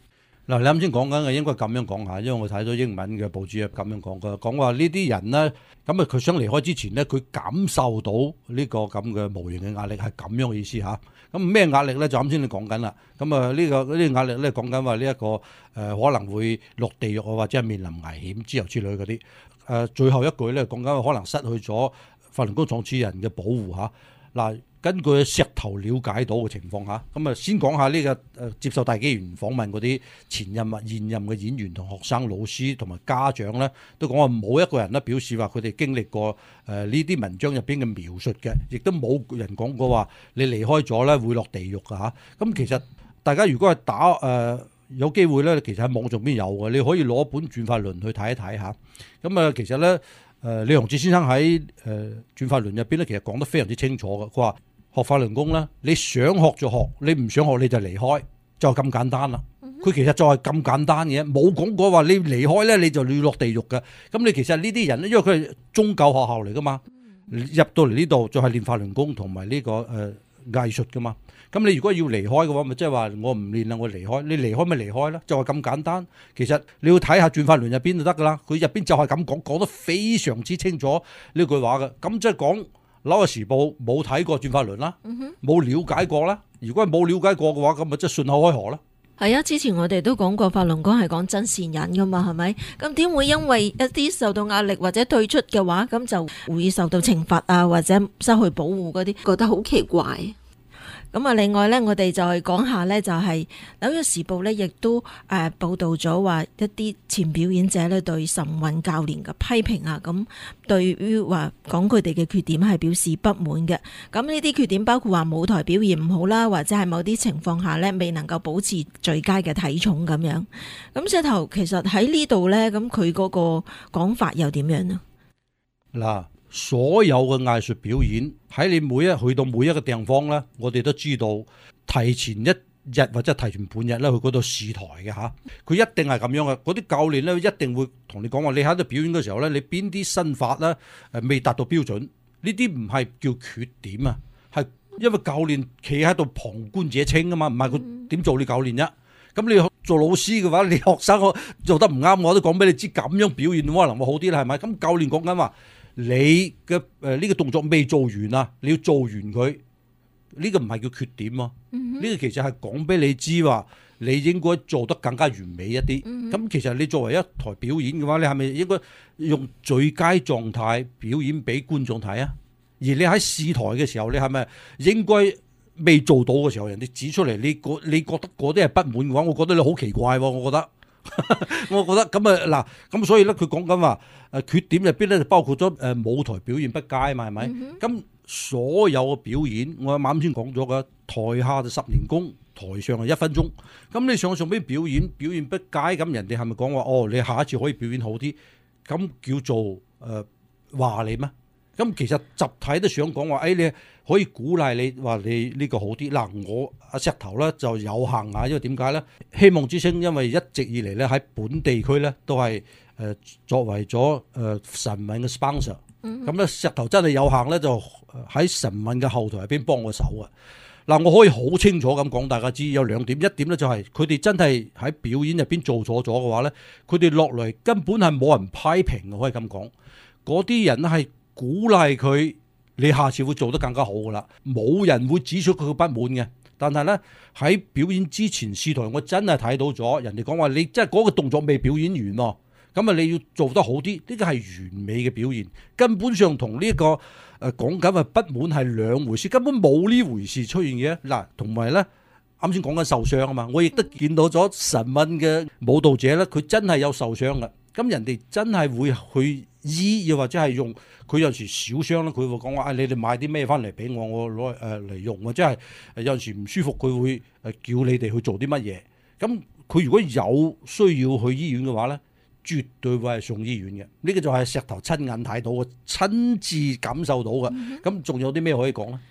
嗱，你啱先講緊嘅應該咁樣講下，因為我睇咗英文嘅報紙係咁樣講嘅，講話呢啲人咧，咁啊佢想離開之前咧，佢感受到呢個咁嘅無形嘅壓力係咁樣嘅意思嚇。咁咩壓力咧？就啱先你講緊啦。咁啊呢個呢啲壓力咧講緊話呢一個誒、呃、可能會落地獄啊，或者係面臨危險之後之類嗰啲。誒、呃、最後一句咧講緊可能失去咗法輪功創始人嘅保護嚇。嗱、啊，根據石頭了解到嘅情況下，咁啊先講下呢、這個誒、呃、接受大紀元訪問嗰啲前任或現任嘅演員同學生、老師同埋家長咧，都講話冇一個人咧表示話佢哋經歷過誒呢啲文章入邊嘅描述嘅，亦都冇人講過話你離開咗咧會落地獄㗎嚇。咁、啊、其實大家如果係打誒、呃、有機會咧，其實喺網上邊有嘅，你可以攞本轉法輪去睇一睇嚇。咁啊，其實咧。誒、呃、李洪志先生喺誒、呃、轉法輪入邊咧，其實講得非常之清楚嘅。佢話學法輪功咧，你想學就學，你唔想學你就離開，就咁簡單啦。佢其實就係咁簡單嘅，冇講過話你離開咧你就要落地獄嘅。咁你其實呢啲人咧，因為佢係宗教學校嚟噶嘛，入到嚟呢度就係練法輪功同埋呢個誒、呃、藝術噶嘛。咁你如果要離開嘅話，咪即係話我唔練啦，我離開。你離開咪離開啦，就係咁簡單。其實你要睇下轉法輪入邊就得噶啦，佢入邊就係咁講，講得非常之清楚呢句話嘅。咁即係講《紐約時報》冇睇過轉法輪啦，冇了解過啦。如果係冇了解過嘅話，咁咪即係順口開河啦。 係啊，之前我哋都講過法輪功係講真善忍噶嘛，係咪？咁點會因為一啲受到壓力或者退出嘅話，咁就會受到懲罰啊，或者失去保護嗰啲，覺得好奇怪。咁啊，另外咧，我哋就係講下咧，就係紐約時報咧，亦都誒報導咗話一啲前表演者咧對晨運教練嘅批評啊，咁對於話講佢哋嘅缺點係表示不滿嘅。咁呢啲缺點包括話舞台表現唔好啦，或者係某啲情況下咧未能夠保持最佳嘅體重咁樣。咁石頭其實喺呢度咧，咁佢嗰個講法又點樣呢？ 嗱。所有嘅藝術表演喺你每一去到每一個地方咧，我哋都知道提前一日或者提前半日咧去嗰度試台嘅嚇，佢一定係咁樣嘅。嗰啲教練咧一定會同你講話，你喺度表演嘅時候咧，你邊啲身法咧誒未達到標準，呢啲唔係叫缺點啊，係因為教練企喺度旁觀者清啊嘛，唔係佢點做你教練啫。咁你做老師嘅話，你學生我做得唔啱，我都講俾你知，咁樣表現可能會好啲啦，係咪？咁教練講緊話。你嘅誒呢個動作未做完啊，你要做完佢，呢、這個唔係叫缺點啊，呢、mm-hmm. 個其實係講俾你知話，你應該做得更加完美一啲。咁、mm-hmm. 其實你作為一台表演嘅話，你係咪應該用最佳狀態表演俾觀眾睇啊？而你喺試台嘅時候，你係咪應該未做到嘅時候，人哋指出嚟，你覺你覺得嗰啲係不滿嘅話，我覺得你好奇怪喎，我覺得。我覺得咁啊嗱，咁所以咧佢講緊話誒缺點入邊咧就包括咗誒舞台表現不佳嘛，係咪？咁、mm-hmm. 所有嘅表演，我啱先講咗嘅，台下就十年功，台上係一分鐘。咁你上上邊表演表現不佳，咁人哋係咪講話哦？你下一次可以表演好啲？咁叫做誒話、呃、你咩？咁其實集體都想講話，誒、哎、你可以鼓勵你話你呢個好啲。嗱，我阿石頭咧就有限啊，因為點解咧？希望之星因為一直以嚟咧喺本地區咧都係誒、呃、作為咗誒晨運嘅 sponsor。咁、嗯、咧石頭真係有限咧，就喺晨運嘅後台入邊幫我手啊。嗱，我可以好清楚咁講，大家知有兩點。一點咧就係佢哋真係喺表演入邊做錯咗嘅話咧，佢哋落嚟根本係冇人批評嘅，可以咁講。嗰啲人係鼓勵佢，你下次會做得更加好噶啦，冇人會指出佢嘅不滿嘅。但係咧喺表演之前試台，我真係睇到咗人哋講話，你即係嗰個動作未表演完喎，咁啊你要做得好啲，呢個係完美嘅表現，根本上同呢、這個誒講緊嘅不滿係兩回事，根本冇呢回事出現嘅。嗱，同埋咧啱先講緊受傷啊嘛，我亦都見到咗晨運嘅舞蹈者咧，佢真係有受傷嘅，咁人哋真係會去醫，又或者係用。佢有時小傷咧，佢會講話：啊，你哋買啲咩翻嚟俾我，我攞誒嚟用，或者係有陣時唔舒服，佢會誒叫你哋去做啲乜嘢。咁佢如果有需要去醫院嘅話咧，絕對會係送醫院嘅。呢、這個就係石頭親眼睇到嘅，親自感受到嘅。咁、嗯、仲有啲咩可以講咧？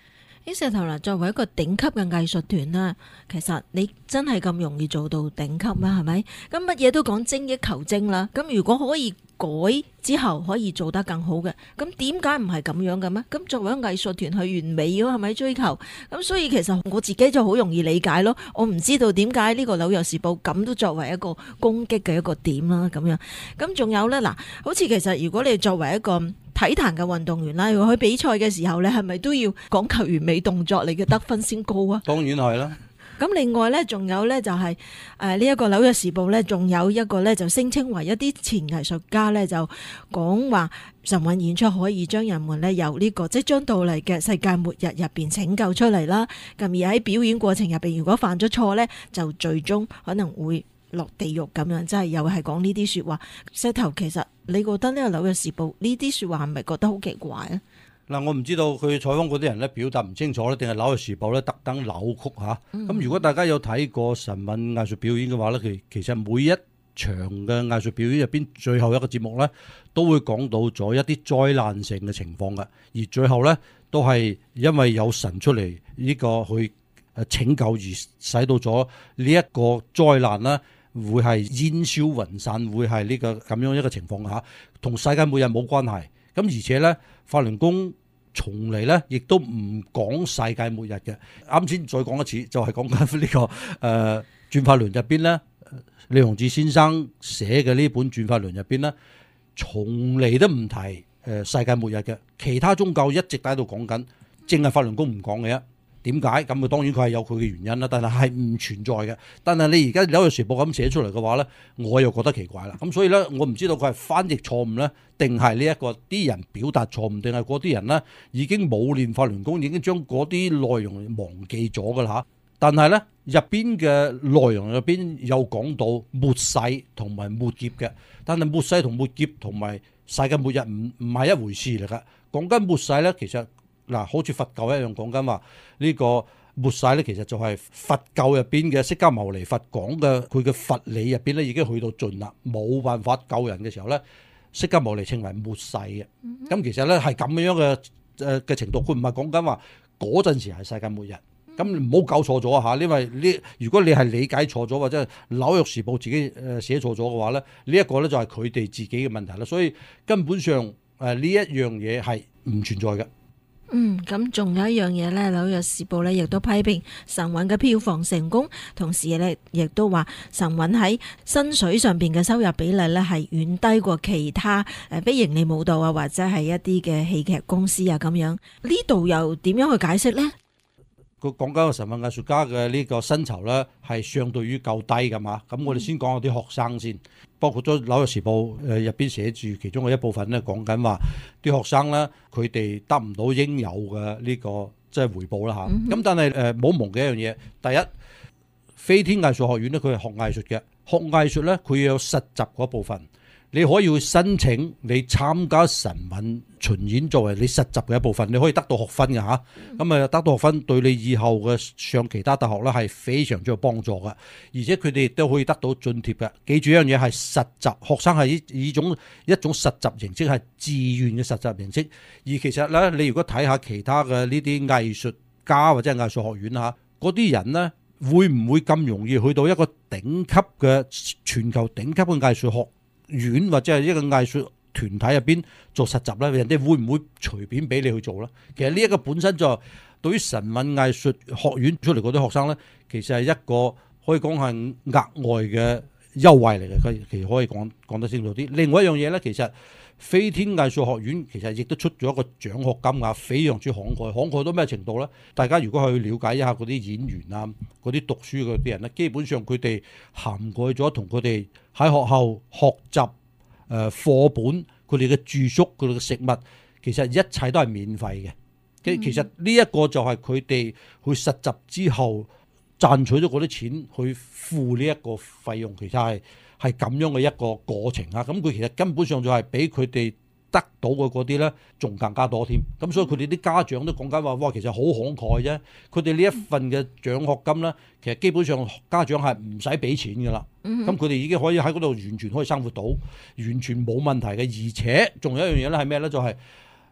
呢石頭啦，作為一個頂級嘅藝術團啦，其實你真係咁容易做到頂級咩？係咪？咁乜嘢都講精益求精啦。咁如果可以改之後可以做得更好嘅，咁點解唔係咁樣嘅咩？咁作為一個藝術團係完美嘅，係咪追求？咁所以其實我自己就好容易理解咯。我唔知道點解呢個紐約時報咁都作為一個攻擊嘅一個點啦，咁樣。咁仲有呢，嗱，好似其實如果你作為一個體壇嘅運動員啦，如果去比賽嘅時候咧，係咪都要講求完美動作，你嘅得分先高啊？ 當然係啦。 咁另外咧，仲有咧就係誒呢一個紐約時報咧，仲有一個咧就聲稱為一啲前藝術家咧就講話神韻演出可以將人們咧由呢個即將到嚟嘅世界末日入邊拯救出嚟啦。咁而喺表演過程入邊，如果犯咗錯咧，就最終可能會落地獄咁樣，即係又係講呢啲說話。石頭，其實你覺得呢個紐約時報呢啲說話係咪覺得好奇怪啊？ 嗱，我唔知道佢採訪嗰啲人咧表達唔清楚咧，定係紐約時報咧特登扭曲嚇。咁、嗯、如果大家有睇過神韻藝術表演嘅話咧，其其實每一場嘅藝術表演入邊，最後一個節目咧都會講到咗一啲災難性嘅情況嘅，而最後咧都係因為有神出嚟呢個去誒拯救而使到咗呢一個災難啦，會係煙消雲散，會係呢個咁樣一個情況嚇，同世界末日冇關係。咁而且咧，法輪功從嚟咧，亦都唔講世界末日嘅。啱先再講一次，就係講緊呢個誒、呃《轉法輪》入邊咧，李洪志先生寫嘅呢本《轉法輪》入邊咧，從嚟都唔提誒世界末日嘅。其他宗教一直喺度講緊，淨係法輪功唔講嘅啫。點解？咁啊，當然佢係有佢嘅原因啦，但係係唔存在嘅。但係你而家紐約時報咁寫出嚟嘅話咧，我又覺得奇怪啦。咁所以咧，我唔知道佢係翻譯錯誤咧，定係呢一個啲人表達錯誤，定係嗰啲人咧已經冇練法輪功，已經將嗰啲內容忘記咗㗎啦嚇。但係咧入邊嘅內容入邊有講到末世同埋末劫嘅，但係末世同末劫同埋世界末日唔唔係一回事嚟㗎。講緊末世咧，其實嗱，好似佛教一樣講緊話呢個末世咧，其實就係佛教入邊嘅釋迦牟尼佛講嘅佢嘅佛理入邊咧，已經去到盡啦，冇辦法救人嘅時候咧，釋迦牟尼稱為末世嘅。咁、嗯、其實咧係咁樣嘅誒嘅程度，佢唔係講緊話嗰陣時係世界末日。咁唔好搞錯咗嚇，因為呢如果你係理解錯咗或者紐約時報自己誒寫錯咗嘅話咧，呢一個咧就係佢哋自己嘅問題啦。所以根本上誒呢一樣嘢係唔存在嘅。 嗯，咁仲有一樣嘢咧，紐約時報咧亦都批評神韻嘅票房成功，同時咧亦都話神韻喺薪水上邊嘅收入比例咧係遠低過其他誒非盈利舞蹈啊或者係一啲嘅戲劇公司啊咁樣。呢度又點樣去解釋咧？ 佢講緊個神韻藝術家嘅呢個薪酬咧係相對於夠低㗎嘛。咁我哋先講下啲學生先，包括咗紐約時報誒入邊寫住其中嘅一部分咧，講緊話啲學生咧佢哋得唔到應有嘅呢個即係回報啦嚇。咁、嗯、但係誒冇忘記一樣嘢，第一飛天藝術學院咧佢係學藝術嘅，學藝術咧佢要有實習嗰部分。你可以去申請你參加神韻巡演作為你實習嘅一部分，你可以得到學分嘅嚇。咁啊得到學分對你以後嘅上其他大學咧係非常之有幫助嘅，而且佢哋亦都可以得到津貼嘅。記住一樣嘢係實習，學生係以以種一種實習形式係自願嘅實習形式。而其實咧，你如果睇下其他嘅呢啲藝術家或者係藝術學院嚇，嗰啲人咧會唔會咁容易去到一個頂級嘅全球頂級嘅藝術學院或者係一個藝術團體入邊做實習咧，人哋會唔會隨便俾你去做咧？其實呢一個本身就對於神韻藝術學院出嚟嗰啲學生咧，其實係一個可以講係額外嘅優惠嚟嘅。佢其實可以講講得清楚啲。另外一樣嘢咧，其實飛天藝術學院其實亦都出咗一個獎學金額，非常之慷慨。慷慨到咩程度咧？大家如果去了解一下嗰啲演員啊、嗰啲讀書嗰啲人咧，基本上佢哋涵蓋咗同佢哋喺學校學習誒課本、佢哋嘅住宿、佢哋嘅食物，其實一切都係免費嘅。其其實呢一個就係佢哋去實習之後賺取咗嗰啲錢去付呢一個費用，其實係係咁樣嘅一個過程啊！咁佢其實根本上就係比佢哋得到嘅嗰啲咧，仲更加多添。咁所以佢哋啲家長都講緊話，哇，其實好慷慨啫！佢哋呢一份嘅獎學金咧，其實基本上家長係唔使俾錢㗎啦。咁佢哋已經可以喺嗰度完全可以生活到，完全冇問題嘅。而且仲有一樣嘢咧係咩咧？就係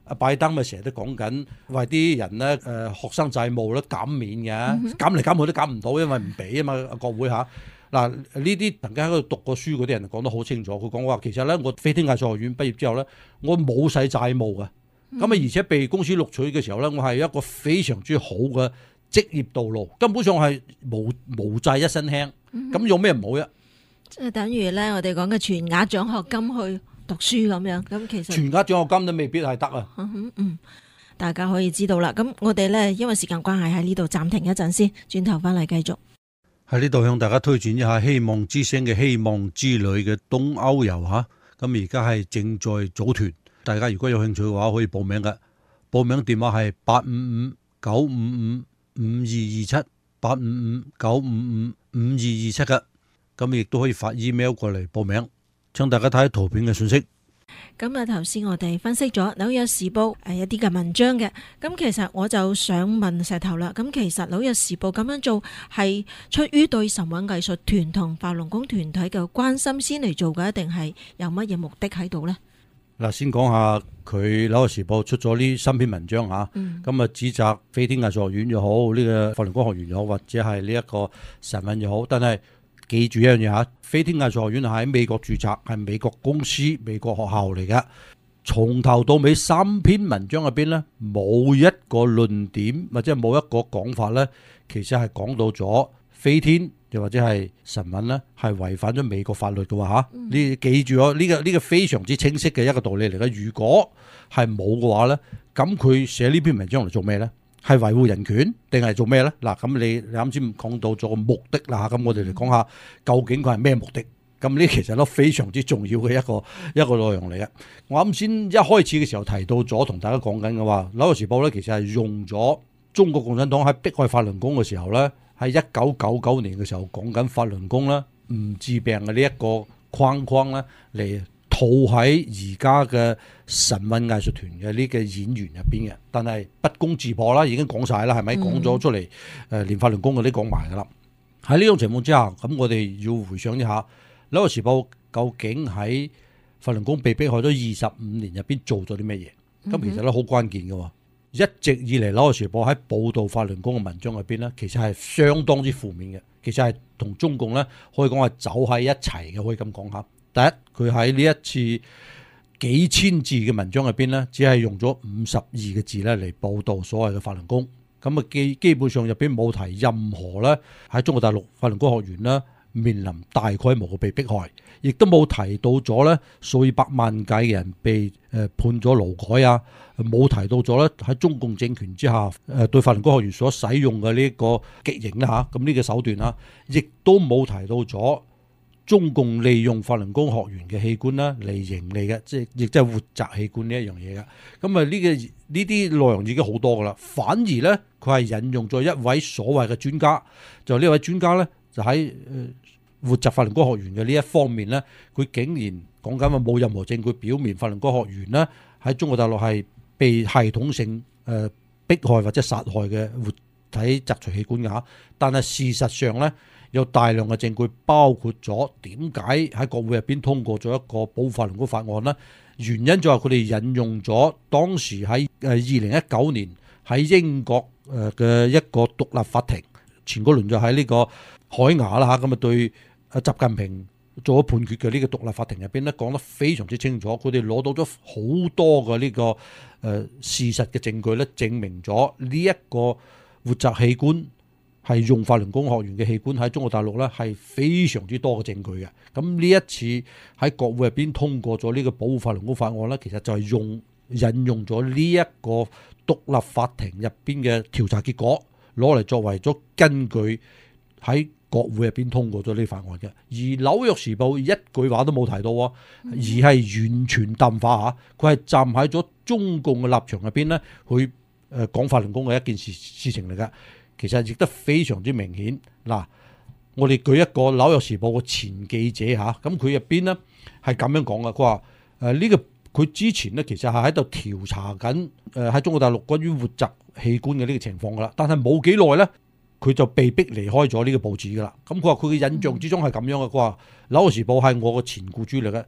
阿拜登咪成日都講緊為啲人咧誒、呃、學生債務咧減免嘅，嗯、減嚟減去都減唔到，因為唔俾啊嘛國會嚇。嗱呢啲曾經喺度讀過書嗰啲人講得好清楚，佢講話其實咧我飛天藝術學院畢業之後咧，我冇使債務嘅，咁啊、嗯、而且被公司錄取嘅時候咧，我係一個非常之好嘅職業道路，根本上係無無債一身輕，咁、嗯、有咩唔好啫？ 即係等於咧我哋講嘅全額獎學金去讀書咁樣，咁其實全額獎學金都未必係得啊。 嗯嗯，大家可以知道啦。咁我哋咧因為時間關係喺呢度暫停一陣先，轉頭翻嚟繼續。 喺呢度向大家推薦一下希望之星嘅希望之旅嘅東歐遊嚇，咁而家係正在組團，大家如果有興趣嘅話可以報名嘅，報名電話係八五五九五五五二二七八五五九五五五二二七嘅，咁亦都可以發 email 過嚟報名，請大家睇圖片嘅信息。 咁啊，頭先我哋分析咗《紐約時報》誒一啲嘅文章嘅，咁其實我就想問石頭啦。咁其實《紐約時報》咁樣做係出於對神韻藝術團同法輪功團體嘅關心先嚟做嘅，定係有乜嘢目的喺度呢？ 嗱，先講下佢《紐約時報》出咗呢三篇文章嚇，咁啊、嗯、指責飛天藝術學院又好，呢、這個法輪功學院又好，或者係呢一個神韻又好，但係記住一樣嘢嚇，飛天藝術學院係喺美國註冊，係美國公司、美國學校嚟嘅。從頭到尾三篇文章入邊咧，冇一個論點或者冇一個講法咧，其實係講到咗飛天又或者係神韻咧，係違反咗美國法律嘅話嚇。你記住咗呢個呢個非常之清晰嘅一個道理嚟嘅。如果係冇嘅話咧，咁佢寫呢篇文章嚟做咩咧？係維護人權定係做咩咧？嗱，咁你你啱先講到咗個目的啦，咁我哋嚟講下究竟佢係咩目的？咁呢其實都非常之重要嘅一個一個內容嚟嘅。我啱先一開始嘅時候提到咗，同大家講緊嘅話，《紐約時報》咧其實係用咗中國共產黨喺迫害法輪功嘅時候咧，喺一九九九年嘅時候講緊法輪功咧唔治病嘅呢一個框框咧嚟套喺而家嘅神韻藝術團嘅呢個演員入邊嘅，但係不攻自破啦，已經講晒啦，係咪講咗出嚟？誒、呃，連法輪功嗰啲講埋噶啦。喺呢種情況之下，咁我哋要回想一下《紐約時報》究竟喺法輪功被迫害咗二十五年入邊做咗啲咩嘢？咁、嗯、其實咧好關鍵嘅喎，一直以嚟《紐約時報》喺報導法輪功嘅文章入邊咧，其實係相當之負面嘅，其實係同中共咧可以講係走喺一齊嘅，可以咁講下。第一，佢喺呢一次幾千字嘅文章入邊咧，只係用咗五十二個字咧嚟報導所謂嘅法輪功。咁啊基基本上入邊冇提任何咧喺中國大陸法輪功學員咧面臨大規模嘅被迫害，亦都冇提到咗咧數以百萬計嘅人被誒判咗勞改啊，冇提到咗咧喺中共政權之下誒對法輪功學員所使用嘅呢個極刑啦嚇，咁呢個手段啦，亦都冇提到咗中共利用法輪功學員嘅器官啦嚟盈利嘅，即係亦即係活摘器官呢一樣嘢嘅。咁啊呢個呢啲內容已經好多噶啦，反而咧佢係引用咗一位所謂嘅專家，就呢位專家咧就喺誒活摘法輪功學員嘅呢一方面咧，佢竟然講緊話冇任何證據表明法輪功學員咧喺中國大陸係被系統性誒迫害或者殺害嘅活體摘除器官嘅嚇，但係事實上咧，有大量嘅證據，包括咗點解喺國會入邊通過咗一個保護法輪功法案呢？原因就係佢哋引用咗當時喺誒二零一九年喺英國誒嘅一個獨立法庭，前嗰輪就喺呢個海牙啦嚇，咁啊對啊習近平做咗判決嘅呢個獨立法庭入邊咧，講得非常之清楚，佢哋攞到咗好多嘅呢個誒事實嘅證據咧，證明咗呢一個活摘器官係用法輪功學員嘅器官喺中國大陸咧係非常之多嘅證據嘅。咁呢一次喺國會入邊通過咗呢個保護法輪功法案咧，其實就係用引用咗呢一個獨立法庭入邊嘅調查結果，攞嚟作為咗根據喺國會入邊通過咗呢法案嘅。而紐約時報一句話都冇提到，而係完全淡化嚇，佢係站喺咗中共嘅立場入邊咧去誒講法輪功嘅一件事事情嚟㗎。其實亦都非常之明顯。嗱，我哋舉一個紐約時報嘅前記者嚇，咁佢入邊咧係咁樣講嘅，佢話誒呢個佢之前咧其實係喺度調查緊誒喺中國大陸關於活摘器官嘅呢個情況噶啦，但係冇幾耐咧佢就被逼離開咗呢個報紙噶啦。咁佢話佢嘅印象之中係咁樣嘅，佢話紐約時報係我嘅前僱主嚟嘅，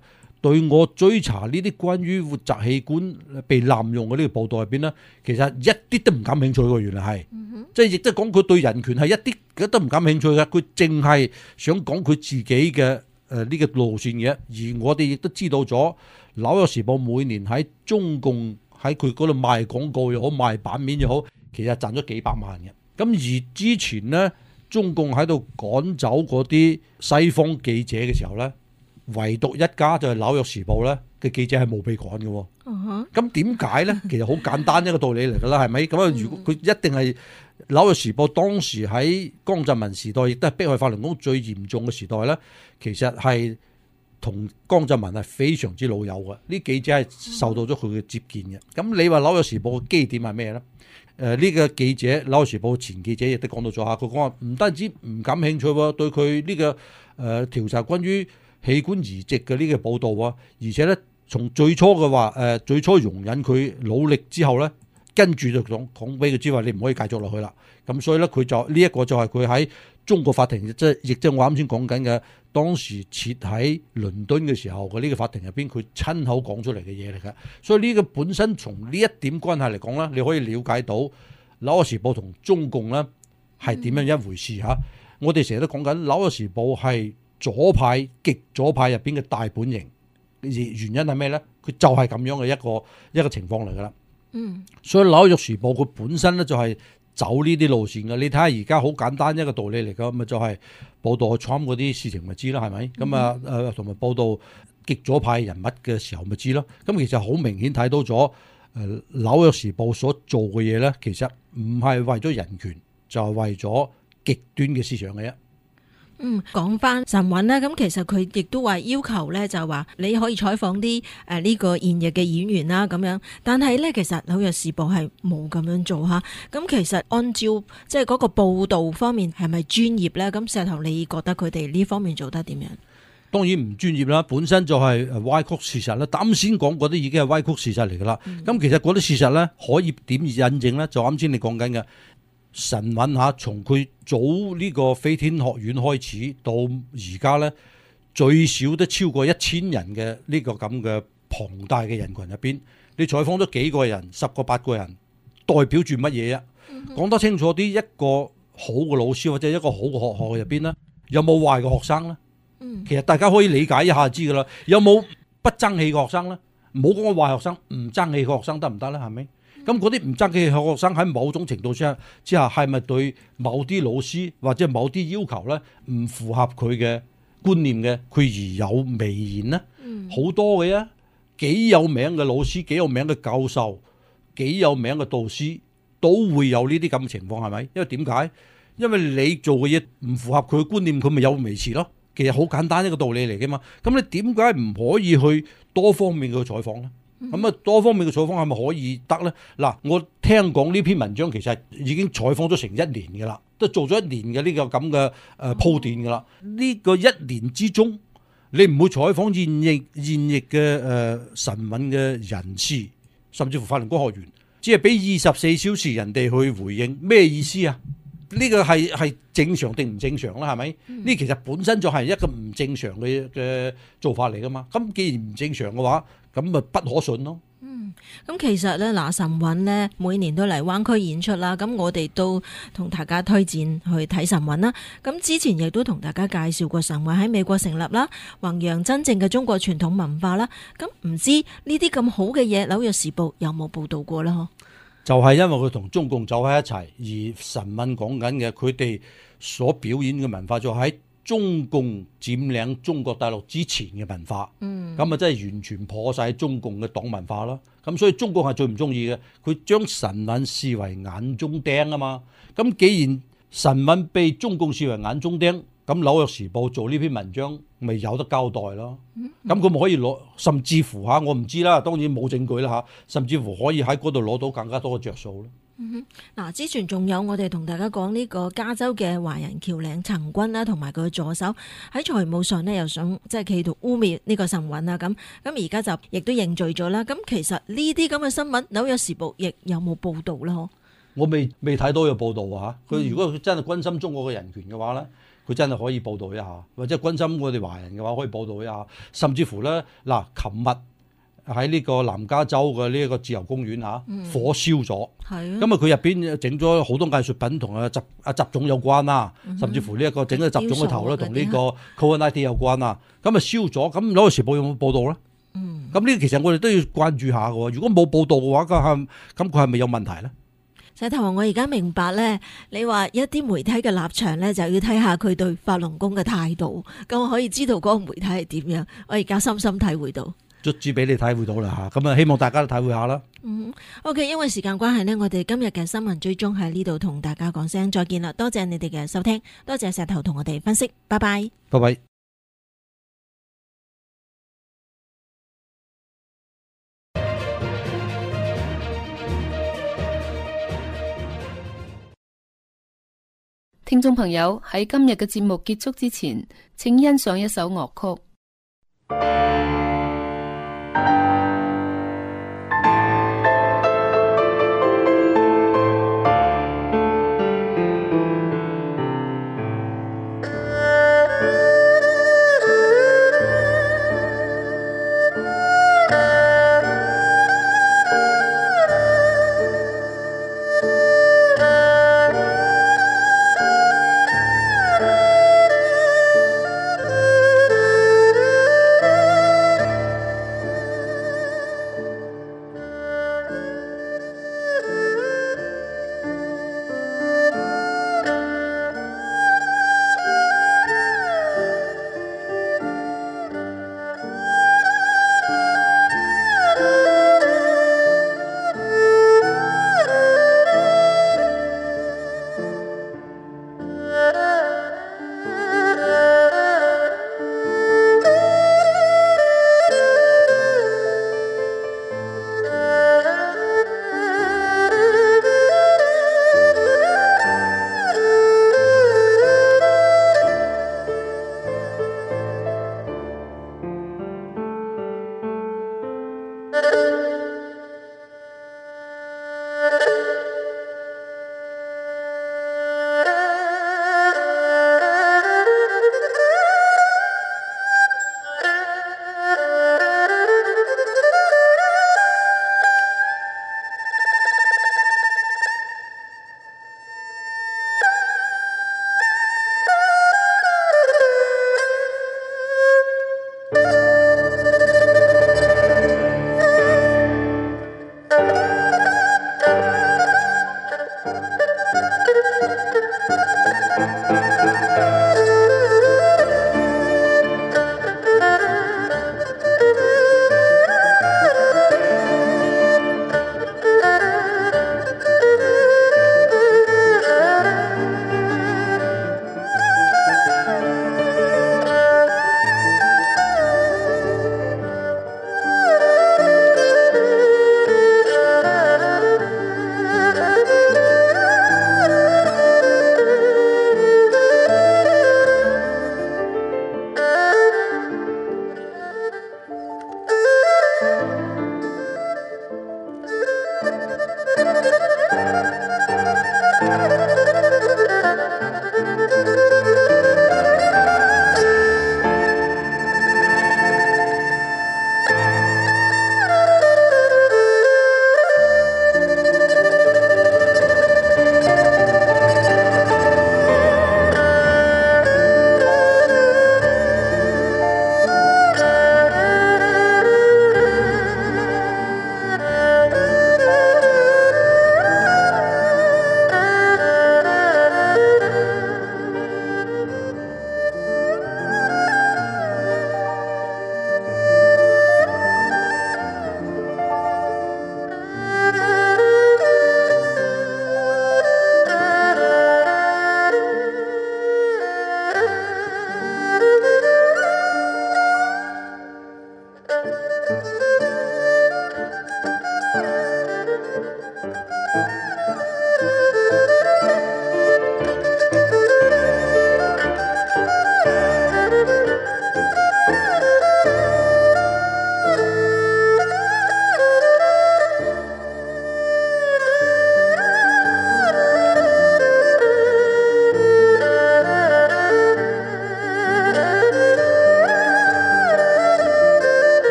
對我追查呢啲關於活摘器官被濫用嘅呢個報道入邊咧，其實一啲都唔感興趣嘅，原來係，嗯、即係亦都講佢對人權係一啲都唔感興趣嘅，佢淨係想講佢自己嘅誒呢個路線嘅。而我哋亦都知道咗，紐約時報每年喺中共喺佢嗰度賣廣告又好，賣版面又好，其實賺咗幾百萬嘅。咁而之前咧，中共喺度趕走嗰啲西方記者嘅時候咧，唯獨一家就係紐約時報咧嘅記者係冇被趕嘅。咁點解咧？其實好簡單一個道理嚟㗎啦，係咪？咁啊，如果佢一定係紐約時報當時喺江澤民時代，亦都係迫害法輪功最嚴重嘅時代咧，其實係同江澤民係非常之老友嘅。呢記者係受到咗佢嘅接見嘅。咁你話紐約時報嘅基點係咩咧？誒、呃、呢、這個記者紐約時報前記者亦都講到咗下，佢講話唔單止唔感興趣喎，對佢呢、這個誒、呃、調查關於器官移植嘅呢個報導喎，而且咧從最初嘅話誒、呃、最初容忍佢努力之後咧，跟住就講講俾佢知話你唔可以繼續落去啦。咁所以咧佢就呢一、這個就係佢喺中國法庭，即係亦即係我啱先講緊嘅當時設喺倫敦嘅時候嘅呢個法庭入邊，佢親口講出嚟嘅嘢嚟嘅。所以呢個本身從呢一點關係嚟講咧，你可以了解到《紐約時報》同中共咧係點樣一回事嚇。嗯、我哋成日都講緊《紐約時報》係左派極左派入邊嘅大本營，而原因係咩咧？佢就係咁樣嘅一個一個情況嚟㗎啦。嗯，所以《紐約時報》佢本身咧就係走呢啲路線嘅。你睇下而家好簡單一個道理嚟㗎，咪就係、是、報導 Trump 嗰啲事情咪知啦，係咪？咁啊誒，同埋報導極左派人物嘅時候咪知咯。咁其實好明顯睇到咗誒《紐約時報》所做嘅嘢咧，其實唔係為咗人權，就係、是、為咗極端嘅思想嘅啫。 嗯，講翻晨韻咧，咁其實佢亦都話要求咧，就話你可以採訪啲誒呢個現役嘅演員啦，咁樣。但係咧，其實紐約時報係冇咁樣做嚇。咁其實按照即係嗰個報導方面係咪專業咧？咁石頭，你覺得佢哋呢方面做得點樣？ 當然唔專業啦，本身就係歪曲事實啦。啱先講嗰啲已經係歪曲事實嚟㗎啦。咁、嗯、其實嗰啲事實咧可以點印證咧？就啱先你講緊嘅。晨韻嚇，從佢早呢個飛天學院開始到而家咧，最少都超過一千人嘅呢個咁嘅龐大嘅人群入邊，你採訪咗幾個人，十個八個人，代表住乜嘢啊？講得清楚啲，一個好嘅老師或者一個好嘅學校入邊咧，有冇壞嘅學生咧？其實大家可以理解一下知㗎啦。有冇不爭氣嘅學生咧？唔好講個壞學生，唔爭氣嘅學生得唔得咧？係咪？咁嗰啲唔爭氣嘅學生喺某種程度之下，之下係咪對某啲老師或者某啲要求咧唔符合佢嘅觀念嘅，佢而有微言呢？好、嗯、多嘅啊，幾有名嘅老師、幾有名嘅教授、幾有名嘅導師都會有呢啲咁嘅情況，係咪？因為點解？因為你做嘅嘢唔符合佢嘅觀念，佢咪有微詞咯。其實好簡單一個道理嚟嘅嘛。咁你點解唔可以去多方面嘅採訪咧？咁啊，多方面嘅採訪係咪可以得咧？嗱，我聽講呢篇文章其實已經採訪咗成一年嘅啦，都做咗一年嘅呢個咁嘅誒鋪墊嘅啦。呢個一年之中，你唔會採訪現役現役嘅誒晨韻嘅人士，甚至乎法輪功學員，只係俾二十四小時人哋去回應，咩意思啊？呢個係係正常定唔正常啦？係咪？呢其實本身就係一個唔正常嘅嘅做法嚟噶嘛。咁既然唔正常嘅話，咁咪不可信咯。 嗯，咁其實咧，嗱，晨韻呢每年都嚟灣區演出啦。咁我哋都同大家推薦去睇晨韻啦。咁之前亦都同大家介紹過晨韻喺美國成立啦，弘揚真正嘅中國傳統文化啦。咁唔知呢啲咁好嘅嘢，紐約時報有冇報導過呢？ 就係因為佢同中共走喺一齊，而晨韻講緊嘅佢哋所表演嘅文化，就喺中共佔領中國大陸之前嘅文化。嗯，咁啊真係完全破晒中共嘅黨文化咯。咁所以中共係最唔中意嘅，佢將晨韻視為眼中釘啊嘛。咁既然晨韻被中共視為眼中釘，咁紐約時報做呢篇文章咪有得交代咯。咁佢咪可以攞，甚至乎嚇我唔知啦，當然冇證據啦嚇，甚至乎可以喺嗰度攞到更加多嘅着數咯。 嗯嗱，之前仲有我哋同大家講呢個加州嘅華人僑領陳軍啦，同埋佢嘅助手喺財務上呢，又想即係企圖污蔑呢個晨韻啊，咁咁而家就亦都認罪咗啦。咁其實呢啲咁嘅新聞，紐約時報亦有冇報導啦？ 我未未睇到有報導啊嚇。佢如果佢真係關心中國嘅人權嘅話咧， 佢真係可以報導一下，或者關心我哋華人嘅話可以報導一下，甚至乎咧嗱，琴日喺呢個南加州嘅呢一個自由公園嚇，嗯、火燒咗，咁啊佢入邊整咗好多藝術品同阿習阿習總有關啦，嗯、甚至乎呢一個整個習總嘅頭咧同呢個 Covid 十九 有關啦，咁啊燒咗，咁《紐約時報》有冇報導咧？嗯，咁呢個其實我哋都要關注下嘅喎。如果冇報導嘅話，咁咁佢係咪有問題咧？ 石頭，我而家明白咧，你話一啲媒體嘅立場咧，就要睇下佢對法輪功嘅態度，咁我可以知道嗰個媒體係點樣。我而家深深體會到，卒之俾你體會到啦嚇。咁啊，希望大家都體會下啦。嗯 ，OK， 因為時間關係呢，我哋今日嘅新聞追蹤喺呢度同大家講聲再見啦。多謝你哋嘅收聽，多謝石頭同我哋分析，拜拜， 拜拜。 聽眾朋友，喺今日嘅節目結束之前，請欣賞一首樂曲。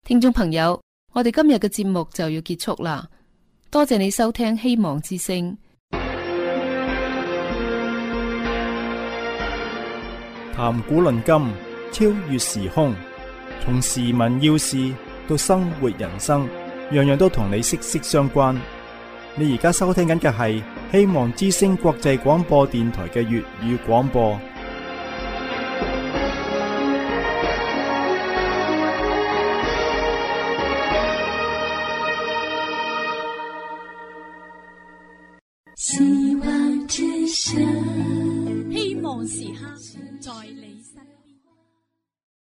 聽眾朋友，我哋今日嘅節目就要結束啦，多謝你收聽希望之聲。 談古論今，超越時空，從時聞要事到生活人生，樣樣都同你息息相關。你而家收聽緊嘅係希望之聲國際廣播電台嘅粵語廣播。 希望之聲，希望時刻在你身邊。